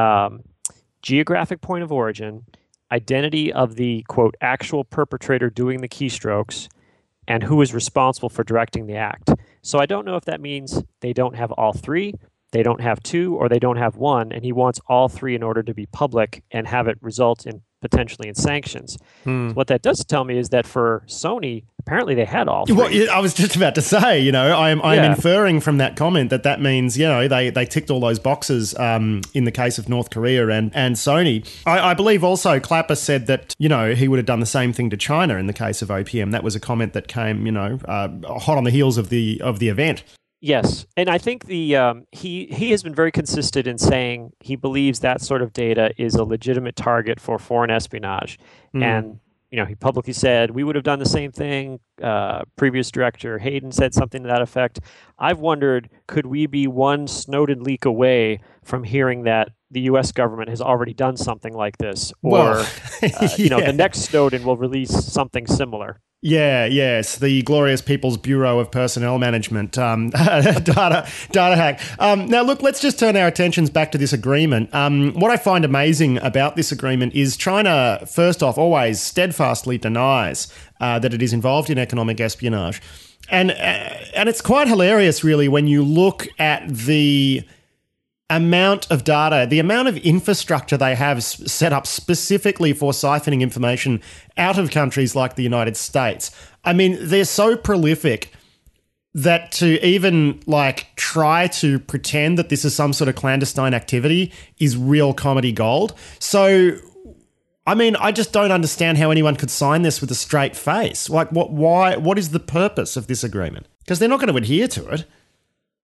geographic point of origin, identity of the, quote, actual perpetrator doing the keystrokes, and who is responsible for directing the act. So I don't know if that means they don't have all 3, they don't have 2, or they don't have 1, and he wants all 3 in order to be public and have it result in potentially in sanctions. What that does tell me is that for Sony, apparently they had all 3. Well, I was just about to say, I'm inferring from that comment that means, they ticked all those boxes in the case of North Korea and Sony. I believe also Clapper said that, he would have done the same thing to China in the case of OPM. That was a comment that came, hot on the heels of the event. Yes, and I think he has been very consistent in saying he believes that sort of data is a legitimate target for foreign espionage. And, he publicly said, we would have done the same thing. Previous director Hayden said something to that effect. I've wondered, could we be one Snowden leak away from hearing that the U.S. government has already done something like this? Or, the next Snowden will release something similar. Yes, the glorious People's Bureau of Personnel Management data hack. Now, look, let's just turn our attentions back to this agreement. What I find amazing about this agreement is China, first off, always steadfastly denies that it is involved in economic espionage. And it's quite hilarious, really, when you look at the amount of data, the amount of infrastructure they have set up specifically for siphoning information out of countries like the United States. I mean, they're so prolific that to even try to pretend that this is some sort of clandestine activity is real comedy gold. So, I mean, I just don't understand how anyone could sign this with a straight face. What is the purpose of this agreement? Because they're not going to adhere to it.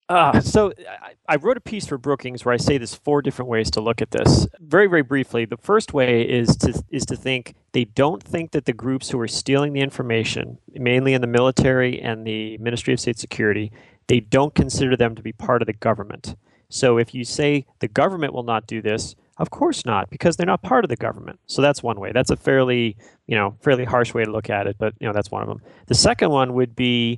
I wrote a piece for Brookings where I say there's 4 different ways to look at this. Very, very briefly, the first way is to think they don't think that the groups who are stealing the information, mainly in the military and the Ministry of State Security, they don't consider them to be part of the government. So if you say the government will not do this, of course not, because they're not part of the government. So that's one way. That's a fairly harsh way to look at it, but that's one of them. The second one would be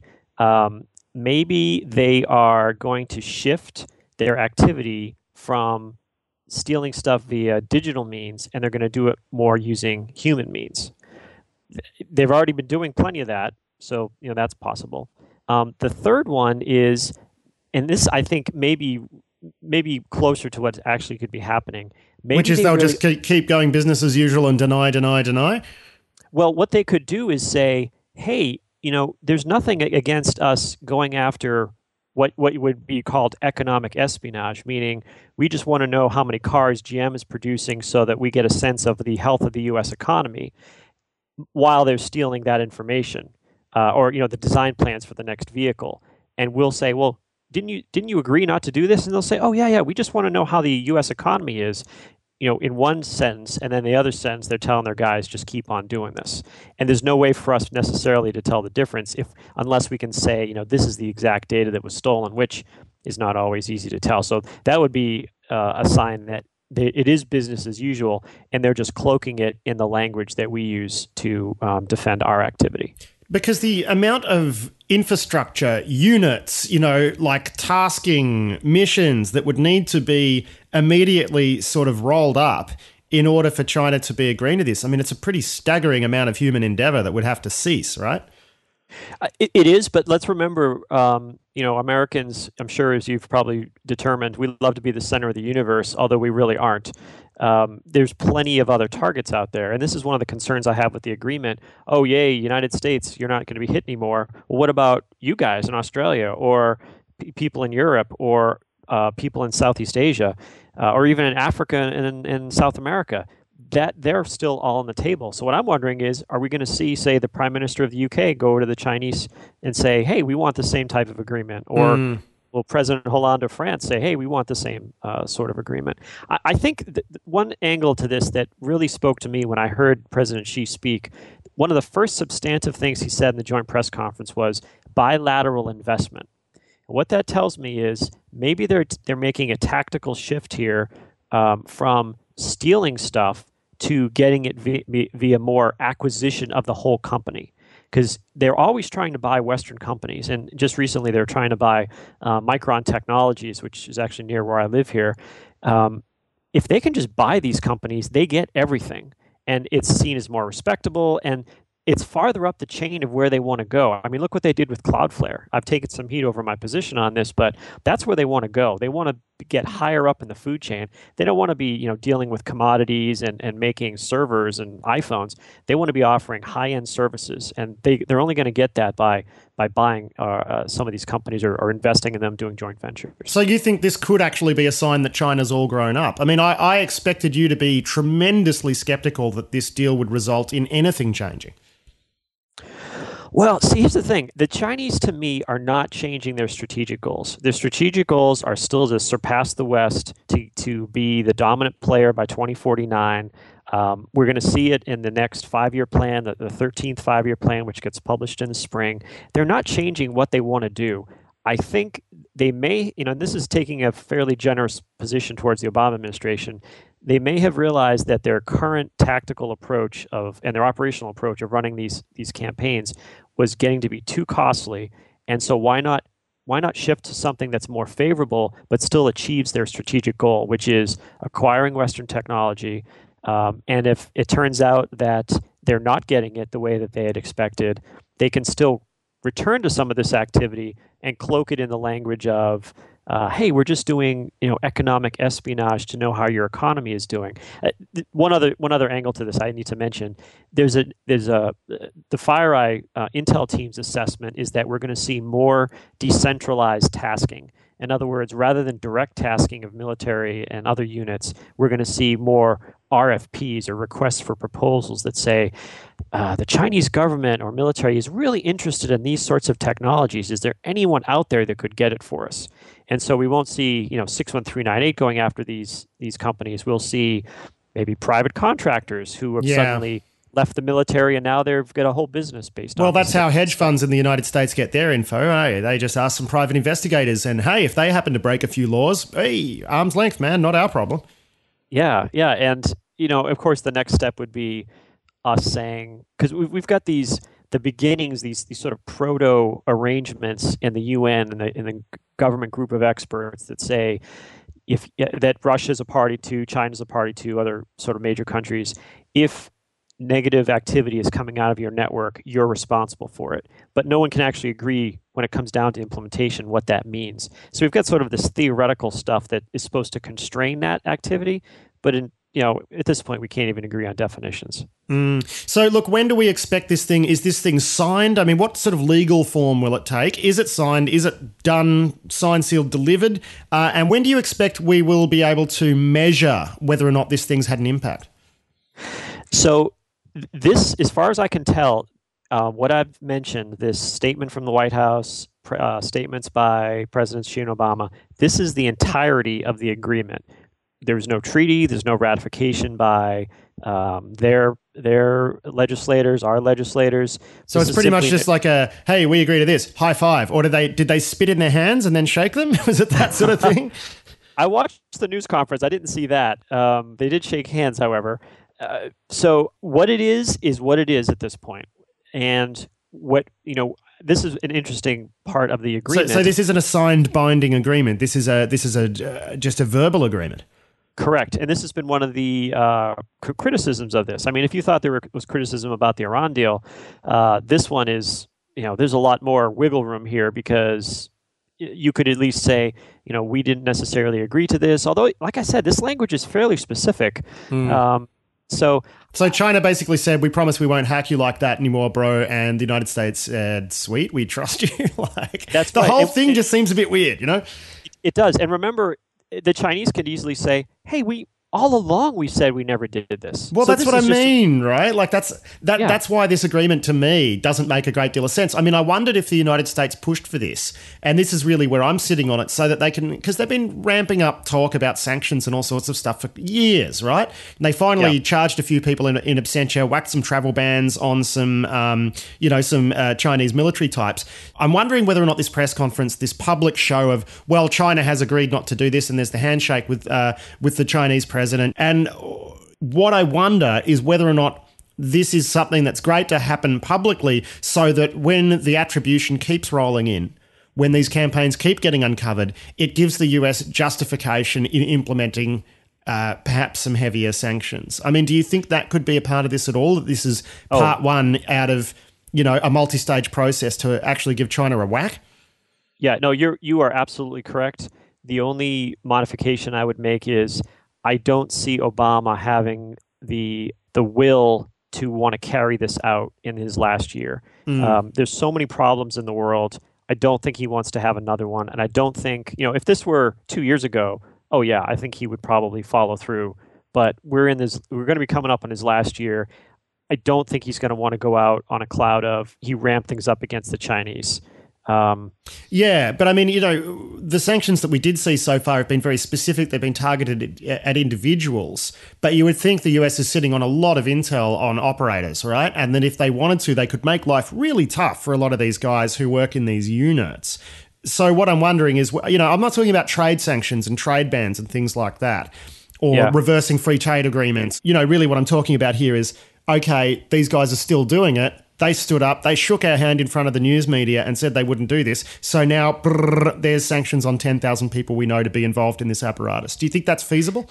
maybe they are going to shift their activity from stealing stuff via digital means, and they're going to do it more using human means. They've already been doing plenty of that, so that's possible. The third one is, and this I think maybe closer to what actually could be happening. Which is they'll just keep going business as usual and deny. Well, what they could do is say, hey, there's nothing against us going after what would be called economic espionage, meaning we just want to know how many cars GM is producing so that we get a sense of the health of the U.S. economy while they're stealing that information, or the design plans for the next vehicle. And we'll say, well, didn't you agree not to do this? And they'll say, oh yeah, we just want to know how the U.S. economy is. In one sentence, and then the other sentence, they're telling their guys, just keep on doing this. And there's no way for us necessarily to tell the difference unless we can say, this is the exact data that was stolen, which is not always easy to tell. So that would be a sign that it is business as usual, and they're just cloaking it in the language that we use to defend our activity. Because the amount of infrastructure, units, like tasking missions that would need to be immediately sort of rolled up in order for China to be agreeing to this. I mean, it's a pretty staggering amount of human endeavor that would have to cease, right? It is, but let's remember, Americans, I'm sure as you've probably determined, we love to be the center of the universe, although we really aren't. There's plenty of other targets out there. And this is one of the concerns I have with the agreement. Oh, yay, United States, you're not going to be hit anymore. Well, what about you guys in Australia or people in Europe or people in Southeast Asia or even in Africa and in South America? That they're still all on the table. So what I'm wondering is, are we going to see, say, the Prime Minister of the UK go over to the Chinese and say, hey, we want the same type of agreement? Or will President Hollande of France say, hey, we want the same sort of agreement? I think one angle to this that really spoke to me when I heard President Xi speak, one of the first substantive things he said in the joint press conference was bilateral investment. And what that tells me is maybe they're making a tactical shift here from stealing stuff to getting it via more acquisition of the whole company. Because they're always trying to buy Western companies. And just recently, they're trying to buy Micron Technologies, which is actually near where I live here. If they can just buy these companies, they get everything. And it's seen as more respectable. And it's farther up the chain of where they want to go. I mean, look what they did with Cloudflare. I've taken some heat over my position on this, but that's where they want to go. They want to get higher up in the food chain. They don't want to be, dealing with commodities and making servers and iPhones. They want to be offering high-end services, and they're only going to get that by buying some of these companies or investing in them, doing joint ventures. So you think this could actually be a sign that China's all grown up? I mean, I expected you to be tremendously skeptical that this deal would result in anything changing. Well, see, here's the thing. The Chinese, to me, are not changing their strategic goals. Their strategic goals are still to surpass the West, to be the dominant player by 2049. We're going to see it in the next 5-year plan, the 13th 5-year plan, which gets published in the spring. They're not changing what they want to do. I think they may, and this is taking a fairly generous position towards the Obama administration, they may have realized that their current tactical approach and their operational approach of running these campaigns was getting to be too costly. And so why not shift to something that's more favorable but still achieves their strategic goal, which is acquiring Western technology. And if it turns out that they're not getting it the way that they had expected, they can still return to some of this activity and cloak it in the language of, hey, we're just doing economic espionage to know how your economy is doing. One other angle to this I need to mention: the FireEye Intel team's assessment is that we're going to see more decentralized tasking. In other words, rather than direct tasking of military and other units, we're going to see more RFPs or requests for proposals that say the Chinese government or military is really interested in these sorts of technologies. Is there anyone out there that could get it for us? And so we won't see 61398 going after these companies. We'll see maybe private contractors who have suddenly left the military and now they've got a whole business based on. Well, that's how hedge funds in the United States get their info. Hey, they just ask some private investigators, and hey, if they happen to break a few laws, hey, arm's length, man, not our problem. Yeah, and of course, the next step would be us saying, because we've got the beginnings, these sort of proto arrangements in the UN and in the government group of experts that say that Russia's a party to, China's a party to, other sort of major countries. If negative activity is coming out of your network, you're responsible for it. But no one can actually agree when it comes down to implementation what that means. So we've got sort of this theoretical stuff that is supposed to constrain that activity, but at this point we can't even agree on definitions. So look, when do we expect this thing? Is this thing signed? I mean, what sort of legal form will it take? Is it signed? Is it done, signed, sealed, delivered? And when do you expect we will be able to measure whether or not this thing's had an impact? So this, as far as I can tell, what I've mentioned, this statement from the White House, statements by Presidents Xi and Obama, this is the entirety of the agreement. There's no treaty. There's no ratification by their legislators, our legislators. So it's pretty much just like a, hey, we agree to this, high five. Or did they spit in their hands and then shake them? Was it that sort of thing? I watched the news conference. I didn't see that. They did shake hands, however. So what it is what it is at this point. And this is an interesting part of the agreement. So this isn't a signed binding agreement. This is just a verbal agreement. Correct. And this has been one of the criticisms of this. I mean, if you thought there was criticism about the Iran deal, this one is, there's a lot more wiggle room here because you could at least say, we didn't necessarily agree to this. Although, like I said, this language is fairly specific. So China basically said, we promise we won't hack you like that anymore, bro. And the United States said, sweet, we trust you. That's the right. whole thing just seems a bit weird, It does. And remember, the Chinese could easily say, hey, all along we said we never did this. Well, so that's what I mean, right? Like that's why this agreement to me doesn't make a great deal of sense. I mean, I wondered if the United States pushed for this, and this is really where I'm sitting on it, so that they can, because they've been ramping up talk about sanctions and all sorts of stuff for years, right? And they finally charged a few people in absentia, whacked some travel bans on some Chinese military types. I'm wondering whether or not this press conference, this public show of, well, China has agreed not to do this, and there's the handshake with the Chinese president. And what I wonder is whether or not this is something that's great to happen publicly so that when the attribution keeps rolling in, when these campaigns keep getting uncovered, it gives the US justification in implementing perhaps some heavier sanctions. I mean, do you think that could be a part of this at all? That this is part one out of, a multi-stage process to actually give China a whack? Yeah, no, you are absolutely correct. The only modification I would make is I don't see Obama having the will to want to carry this out in his last year. There's so many problems in the world. I don't think he wants to have another one. And I don't think, if this were 2 years ago, I think he would probably follow through. But we're going to be coming up on his last year. I don't think he's going to want to go out on a cloud of he ramped things up against the Chinese. But I mean, the sanctions that we did see so far have been very specific. They've been targeted at individuals. But you would think the US is sitting on a lot of intel on operators, right? And that if they wanted to, they could make life really tough for a lot of these guys who work in these units. So what I'm wondering is, I'm not talking about trade sanctions and trade bans and things like that, or reversing free trade agreements. Really what I'm talking about here is, okay, these guys are still doing it. They stood up, they shook our hand in front of the news media and said they wouldn't do this. So now there's sanctions on 10,000 people we know to be involved in this apparatus. Do you think that's feasible?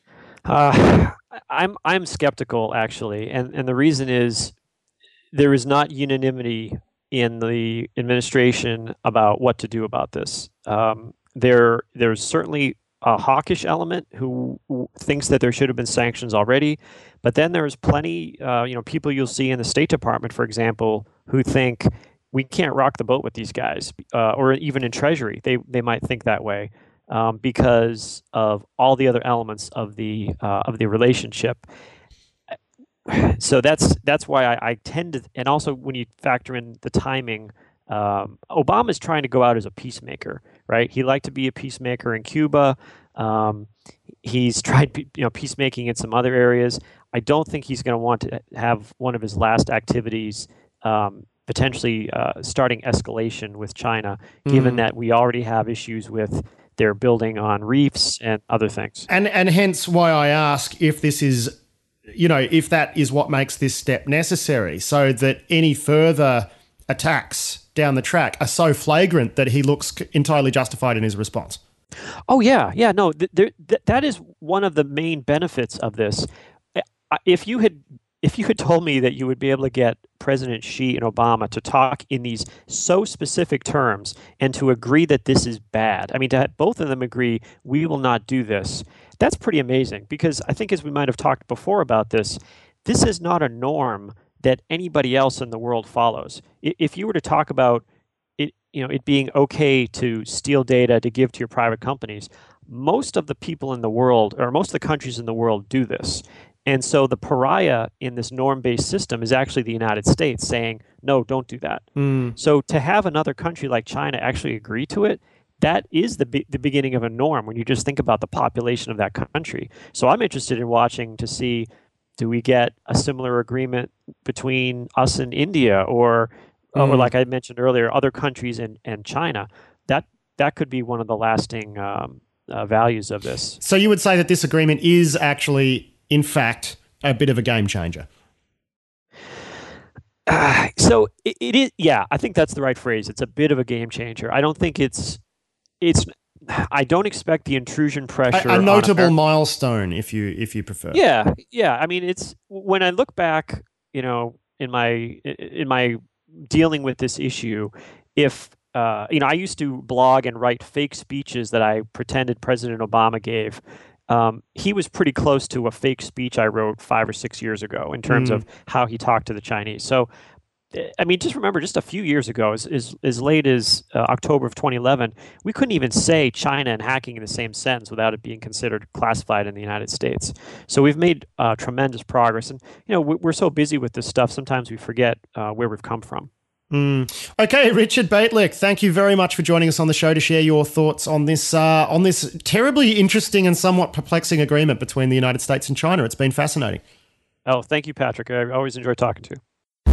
I'm skeptical, actually. And the reason is there is not unanimity in the administration about what to do about this. There's certainly a hawkish element who thinks that there should have been sanctions already. But then there's plenty, people you'll see in the State Department, for example, who think we can't rock the boat with these guys, or even in Treasury, they might think that way. because of all the other elements of the relationship. So that's why I tend to, and also when you factor in the timing, Obama's trying to go out as a peacemaker, right? He liked to be a peacemaker in Cuba. He's tried, peacemaking in some other areas. I don't think he's going to want to have one of his last activities potentially starting escalation with China, given that we already have issues with their building on reefs and other things. And hence why I ask if this is, if that is what makes this step necessary, so that any further attacks down the track are so flagrant that he looks entirely justified in his response. Oh, yeah. Yeah, no, that is one of the main benefits of this. If you had told me that you would be able to get President Xi and Obama to talk in these so specific terms and to agree that this is bad, I mean, to have both of them agree, we will not do this, that's pretty amazing. Because I think, as we might have talked before about this is not a norm that anybody else in the world follows. If you were to talk about it, it being okay to steal data to give to your private companies, most of the people in the world, or most of the countries in the world, do this. And so the pariah in this norm-based system is actually the United States saying, no, don't do that. So to have another country like China actually agree to it, that is the beginning of a norm when you just think about the population of that country. So I'm interested in watching to see, do we get a similar agreement between us and India, or like I mentioned earlier, other countries and China? That could be one of the lasting values of this. So you would say that this agreement is actually, in fact, a bit of a game changer? So it is. Yeah, I think that's the right phrase. It's a bit of a game changer. I don't think it's. I don't expect the intrusion pressure. A notable milestone, if you prefer. Yeah. I mean, it's when I look back, in my dealing with this issue, if I used to blog and write fake speeches that I pretended President Obama gave. He was pretty close to a fake speech I wrote 5 or 6 years ago in terms of how he talked to the Chinese. So, I mean, just remember, just a few years ago, as late as October of 2011, we couldn't even say China and hacking in the same sentence without it being considered classified in the United States. So we've made tremendous progress. And, we're so busy with this stuff, sometimes we forget where we've come from. Okay, Richard Baitlick, thank you very much for joining us on the show to share your thoughts on this terribly interesting and somewhat perplexing agreement between the United States and China. It's been fascinating. Oh, thank you, Patrick. I always enjoy talking to you.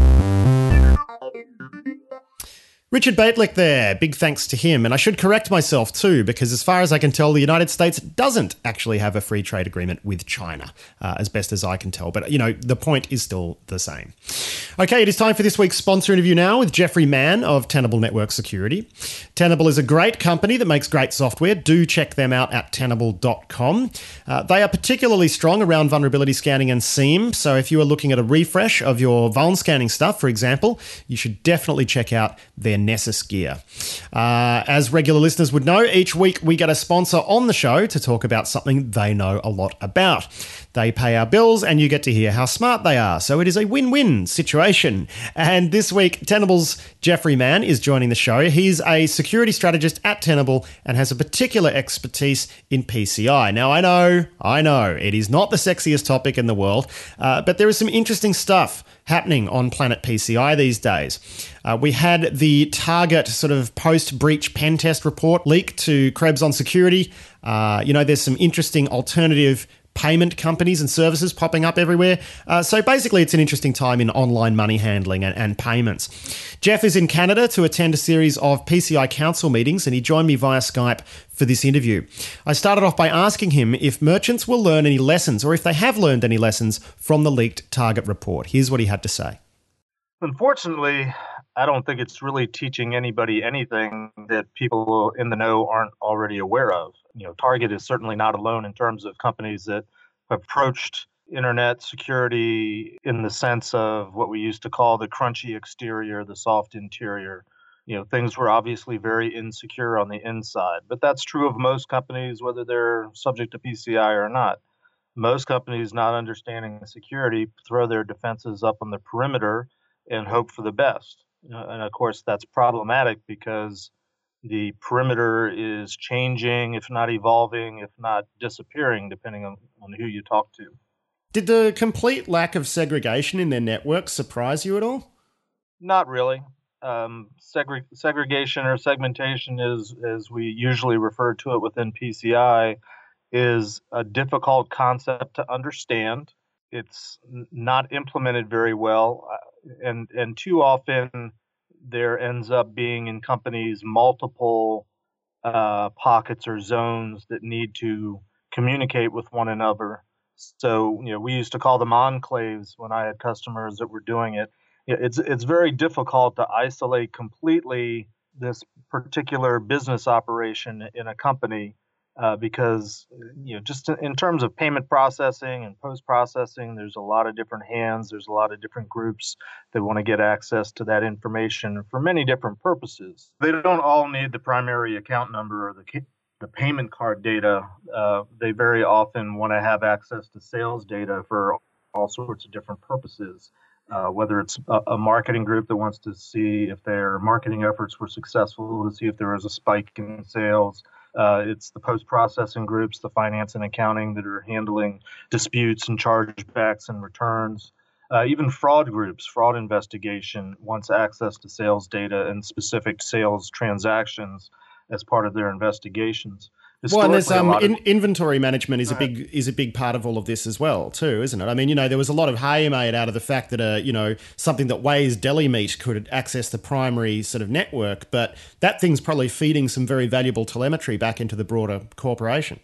Richard Baitlick there, big thanks to him. And I should correct myself too, because as far as I can tell, the United States doesn't actually have a free trade agreement with China, as best as I can tell. But, the point is still the same. Okay, it is time for this week's sponsor interview now with Jeffrey Mann of Tenable Network Security. Tenable is a great company that makes great software. Do check them out at tenable.com. They are particularly strong around vulnerability scanning and SIEM. So if you are looking at a refresh of your vuln scanning stuff, for example, you should definitely check out their Nessus gear. As regular listeners would know, each week we get a sponsor on the show to talk about something they know a lot about. They pay our bills and you get to hear how smart they are. So it is a win-win situation. And this week, Tenable's Jeffrey Mann is joining the show. He's a security strategist at Tenable and has a particular expertise in PCI. Now, I know, it is not the sexiest topic in the world, but there is some interesting stuff happening on Planet PCI these days. We had the Target sort of post-breach pen test report leak to Krebs on Security. There's some interesting alternative payment companies and services popping up everywhere. So basically, it's an interesting time in online money handling and payments. Jeff is in Canada to attend a series of PCI Council meetings, and he joined me via Skype for this interview. I started off by asking him if merchants will learn any lessons, or if they have learned any lessons from the leaked Target report. Here's what he had to say. Unfortunately, I don't think it's really teaching anybody anything that people in the know aren't already aware of. Target is certainly not alone in terms of companies that approached internet security in the sense of what we used to call the crunchy exterior, the soft interior. Things were obviously very insecure on the inside, but that's true of most companies, whether they're subject to PCI or not. Most companies not understanding security throw their defenses up on the perimeter and hope for the best. And of course, that's problematic because the perimeter is changing, if not evolving, if not disappearing, depending on who you talk to. Did the complete lack of segregation in their network surprise you at all? Not really. Segregation or segmentation is, as we usually refer to it within PCI, is a difficult concept to understand. It's not implemented very well, and too often there ends up being in companies multiple pockets or zones that need to communicate with one another. So, we used to call them enclaves when I had customers that were doing it. It's very difficult to isolate completely this particular business operation in a company because just in terms of payment processing and post processing, there's a lot of different hands. There's a lot of different groups that want to get access to that information for many different purposes. They don't all need the primary account number or the payment card data. They very often want to have access to sales data for all sorts of different purposes. Whether it's a marketing group that wants to see if their marketing efforts were successful, to see if there was a spike in sales. It's the post-processing groups, the finance and accounting that are handling disputes and chargebacks and returns. Even fraud groups, fraud investigation wants access to sales data and specific sales transactions as part of their investigations. Well, and there's inventory management is a big part of all of this as well, too, isn't it? I mean, there was a lot of hay made out of the fact that something that weighs deli meat could access the primary sort of network, but that thing's probably feeding some very valuable telemetry back into the broader corporation.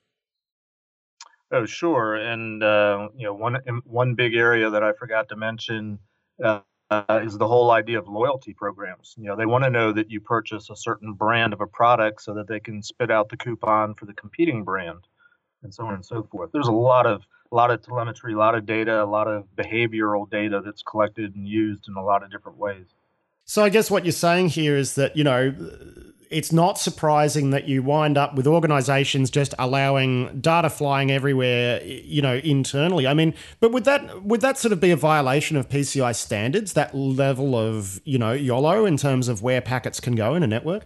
Oh, sure, and one big area that I forgot to mention is the whole idea of loyalty programs. They want to know that you purchase a certain brand of a product so that they can spit out the coupon for the competing brand, and so on and so forth. There's a lot of telemetry, a lot of data, a lot of behavioral data that's collected and used in a lot of different ways. So I guess what you're saying here is that, it's not surprising that you wind up with organizations just allowing data flying everywhere, internally. I mean, but would that sort of be a violation of PCI standards, that level of, YOLO in terms of where packets can go in a network?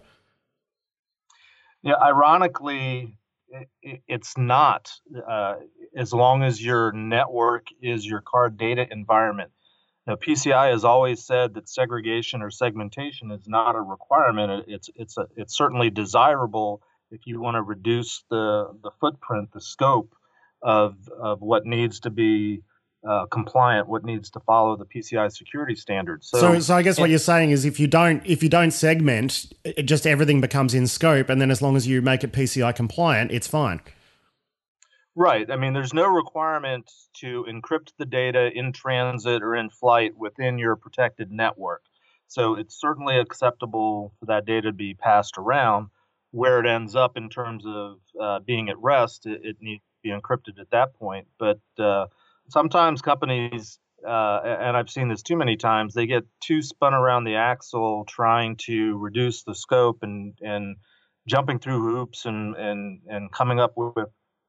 Yeah, ironically, it's not, as long as your network is your card data environment. Now, PCI has always said that segregation or segmentation is not a requirement. It's certainly desirable if you want to reduce the footprint, the scope of what needs to be compliant, what needs to follow the PCI security standards. So I guess what you're saying is if you don't segment, just everything becomes in scope, and then as long as you make it PCI compliant, it's fine. Right. I mean, there's no requirement to encrypt the data in transit or in flight within your protected network. So it's certainly acceptable for that data to be passed around. Where it ends up in terms of being at rest, it needs to be encrypted at that point. But sometimes companies, and I've seen this too many times, they get too spun around the axle trying to reduce the scope and jumping through hoops and coming up with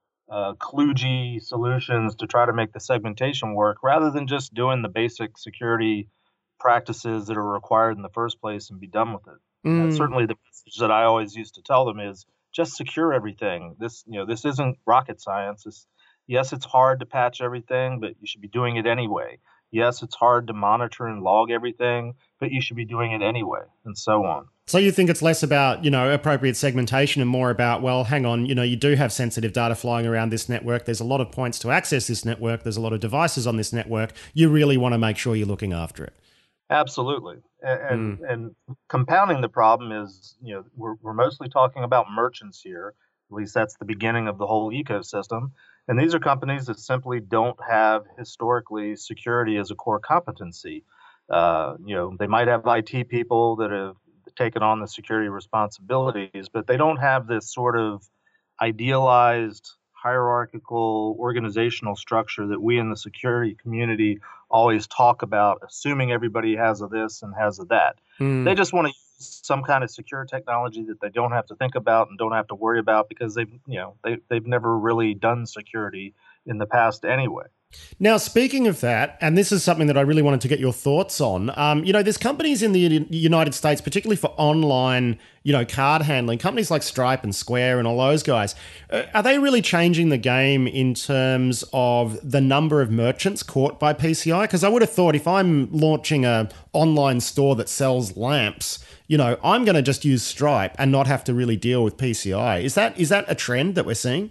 kludgy solutions to try to make the segmentation work rather than just doing the basic security practices that are required in the first place and be done with it. And certainly the message that I always used to tell them is just secure everything. This isn't rocket science. Yes, it's hard to patch everything, but you should be doing it anyway. Yes, it's hard to monitor and log everything, but you should be doing it anyway, and so on. So you think it's less about, appropriate segmentation and more about, well, hang on, you do have sensitive data flying around this network. There's a lot of points to access this network. There's a lot of devices on this network. You really want to make sure you're looking after it. Absolutely. And compounding the problem is, we're mostly talking about merchants here. At least that's the beginning of the whole ecosystem. And these are companies that simply don't have historically security as a core competency. They might have IT people that have taken on the security responsibilities, but they don't have this sort of idealized hierarchical organizational structure that we in the security community always talk about, assuming everybody has a this and has a that. They just want to use some kind of secure technology that they don't have to think about and don't have to worry about because they've never really done security in the past anyway. Now, speaking of that, and this is something that I really wanted to get your thoughts on, there's companies in the United States, particularly for online, card handling, companies like Stripe and Square and all those guys. Are they really changing the game in terms of the number of merchants caught by PCI? Because I would have thought if I'm launching a online store that sells lamps, I'm going to just use Stripe and not have to really deal with PCI. Is that a trend that we're seeing?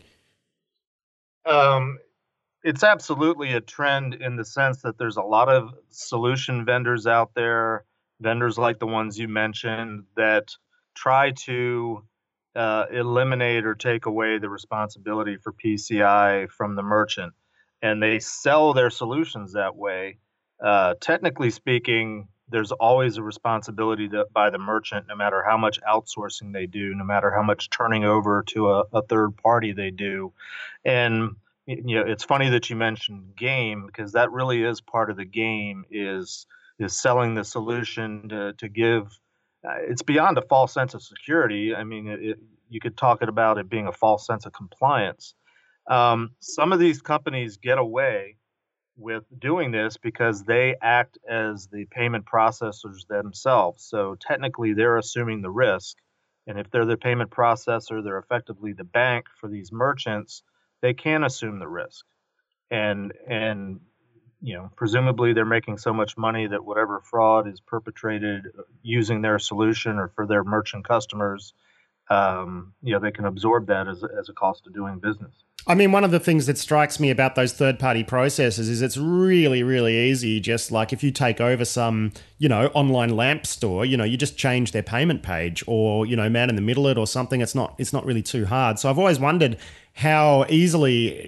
It's absolutely a trend in the sense that there's a lot of solution vendors out there, vendors like the ones you mentioned, that try to eliminate or take away the responsibility for PCI from the merchant. And they sell their solutions that way. Technically speaking, there's always a responsibility by the merchant, no matter how much outsourcing they do, no matter how much turning over to a third party they do. And it's funny that you mentioned game, because that really is part of the game, is selling the solution to give. It's beyond a false sense of security. I mean, you could talk about it being a false sense of compliance. Some of these companies get away with doing this because they act as the payment processors themselves. So technically, they're assuming the risk. And if they're the payment processor, they're effectively the bank for these merchants. They can assume the risk, and presumably they're making so much money that whatever fraud is perpetrated using their solution or for their merchant customers, they can absorb that as a cost of doing business. I mean, one of the things that strikes me about those third-party processors is it's really, really easy. Just like if you take over some, online lamp store, you just change their payment page or, man in the middle it or something. It's not really too hard. So I've always wondered how easily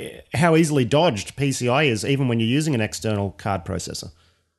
dodged PCI is, even when you're using an external card processor.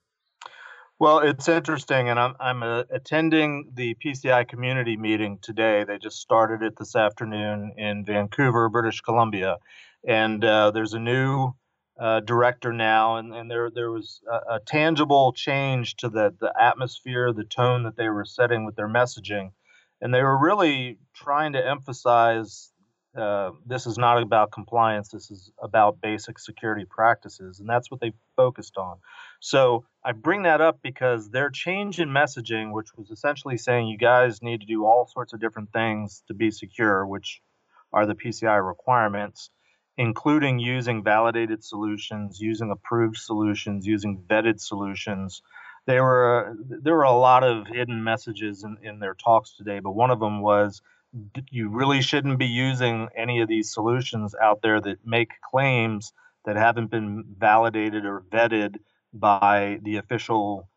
Well, it's interesting, and I'm attending the PCI community meeting today. They just started it this afternoon in Vancouver, British Columbia, and there's a new director now, and there was a tangible change to the atmosphere, the tone that they were setting with their messaging, and they were really trying to emphasize this is not about compliance. This is about basic security practices, and that's what they focused on. So I bring that up because their change in messaging, which was essentially saying you guys need to do all sorts of different things to be secure, which are the PCI requirements, including using validated solutions, using approved solutions, using vetted solutions. There were a lot of hidden messages in their talks today, but one of them was, you really shouldn't be using any of these solutions out there that make claims that haven't been validated or vetted by the official,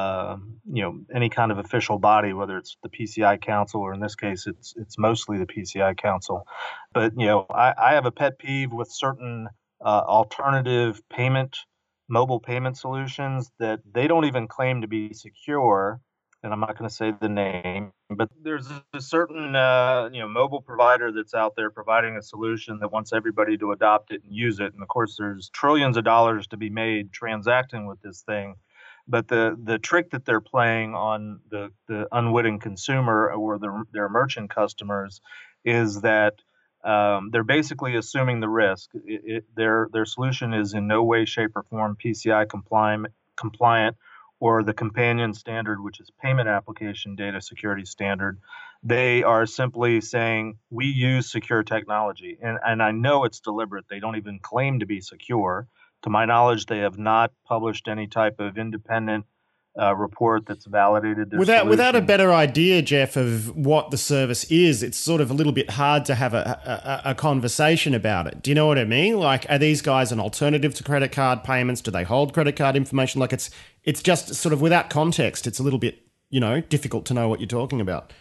any kind of official body, whether it's the PCI Council or in this case, it's mostly the PCI Council. But I have a pet peeve with certain alternative mobile payment solutions that they don't even claim to be secure. And I'm not going to say the name, but there's a certain mobile provider that's out there providing a solution that wants everybody to adopt it and use it. And of course, there's trillions of dollars to be made transacting with this thing. But the trick that they're playing on the unwitting consumer or their merchant customers is that they're basically assuming the risk. Their solution is in no way, shape, or form PCI compliant, or the companion standard, which is Payment Application Data Security Standard. They are simply saying, we use secure technology. And I know it's deliberate. They don't even claim to be secure. To my knowledge, they have not published any type of independent report that's validated their solution. Without a better idea, Jeff, of what the service is, it's sort of a little bit hard to have a conversation about it. Do you know what I mean? Like, are these guys an alternative to credit card payments? Do they hold credit card information? Like, it's just sort of without context. It's a little bit, difficult to know what you're talking about.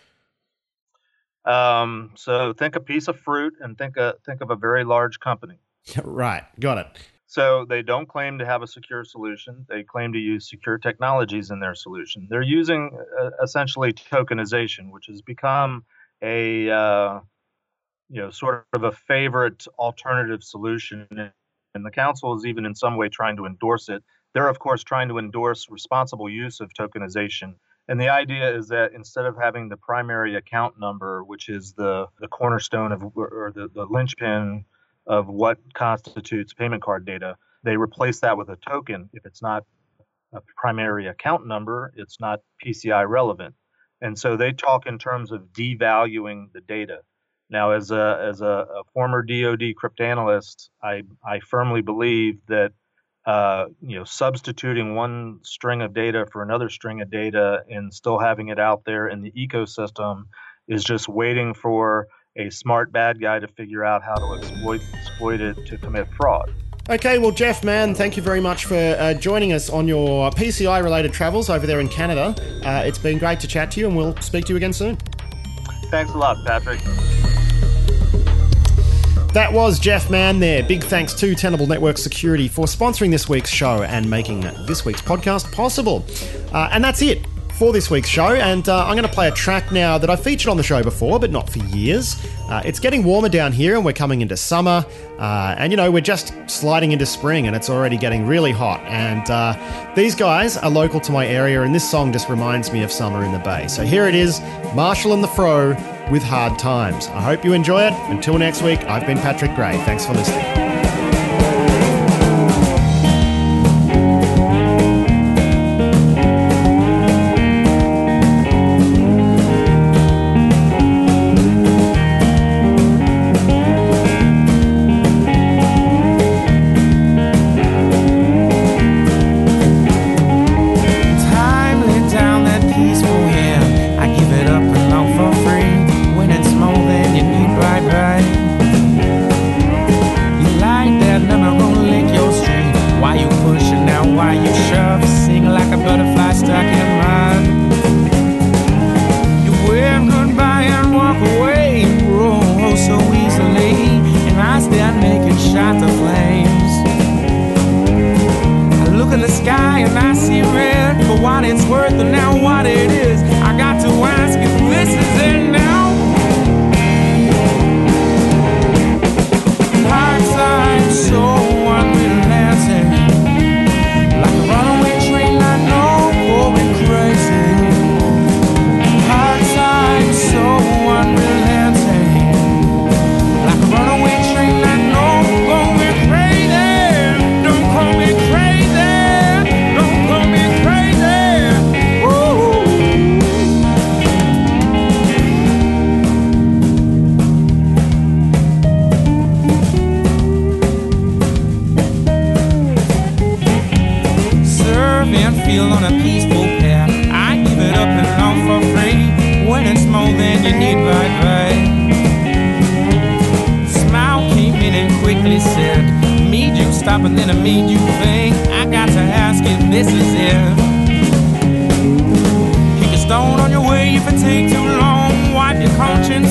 So think a piece of fruit and think of a very large company. Right. Got it. So they don't claim to have a secure solution. They claim to use secure technologies in their solution. They're using essentially tokenization, which has become a sort of a favorite alternative solution. And the council is even in some way trying to endorse it. They're, of course, trying to endorse responsible use of tokenization. And the idea is that instead of having the primary account number, which is the cornerstone of, or the linchpin of what constitutes payment card data, they replace that with a token. If it's not a primary account number, it's not PCI relevant. And so they talk in terms of devaluing the data. Now, as a former DoD cryptanalyst, I firmly believe that substituting one string of data for another string of data and still having it out there in the ecosystem is just waiting for a smart bad guy to figure out how to exploit it to commit fraud. Okay, well, Jeff Mann, thank you very much for joining us on your PCI-related travels over there in Canada. It's been great to chat to you, and we'll speak to you again soon. Thanks a lot, Patrick. That was Jeff Mann there. Big thanks to Tenable Network Security for sponsoring this week's show and making this week's podcast possible. And that's it for this week's show, and I'm going to play a track now that I've featured on the show before, but not for years. It's getting warmer down here, and we're coming into summer, and we're just sliding into spring, and it's already getting really hot. And these guys are local to my area, and this song just reminds me of summer in the Bay. So here it is, Marshall and the Fro with Hard Times. I hope you enjoy it. Until next week, I've been Patrick Gray. Thanks for listening. And then I made you think. I got to ask if this is it. Kick a stone on your way if it takes too long. Wipe your conscience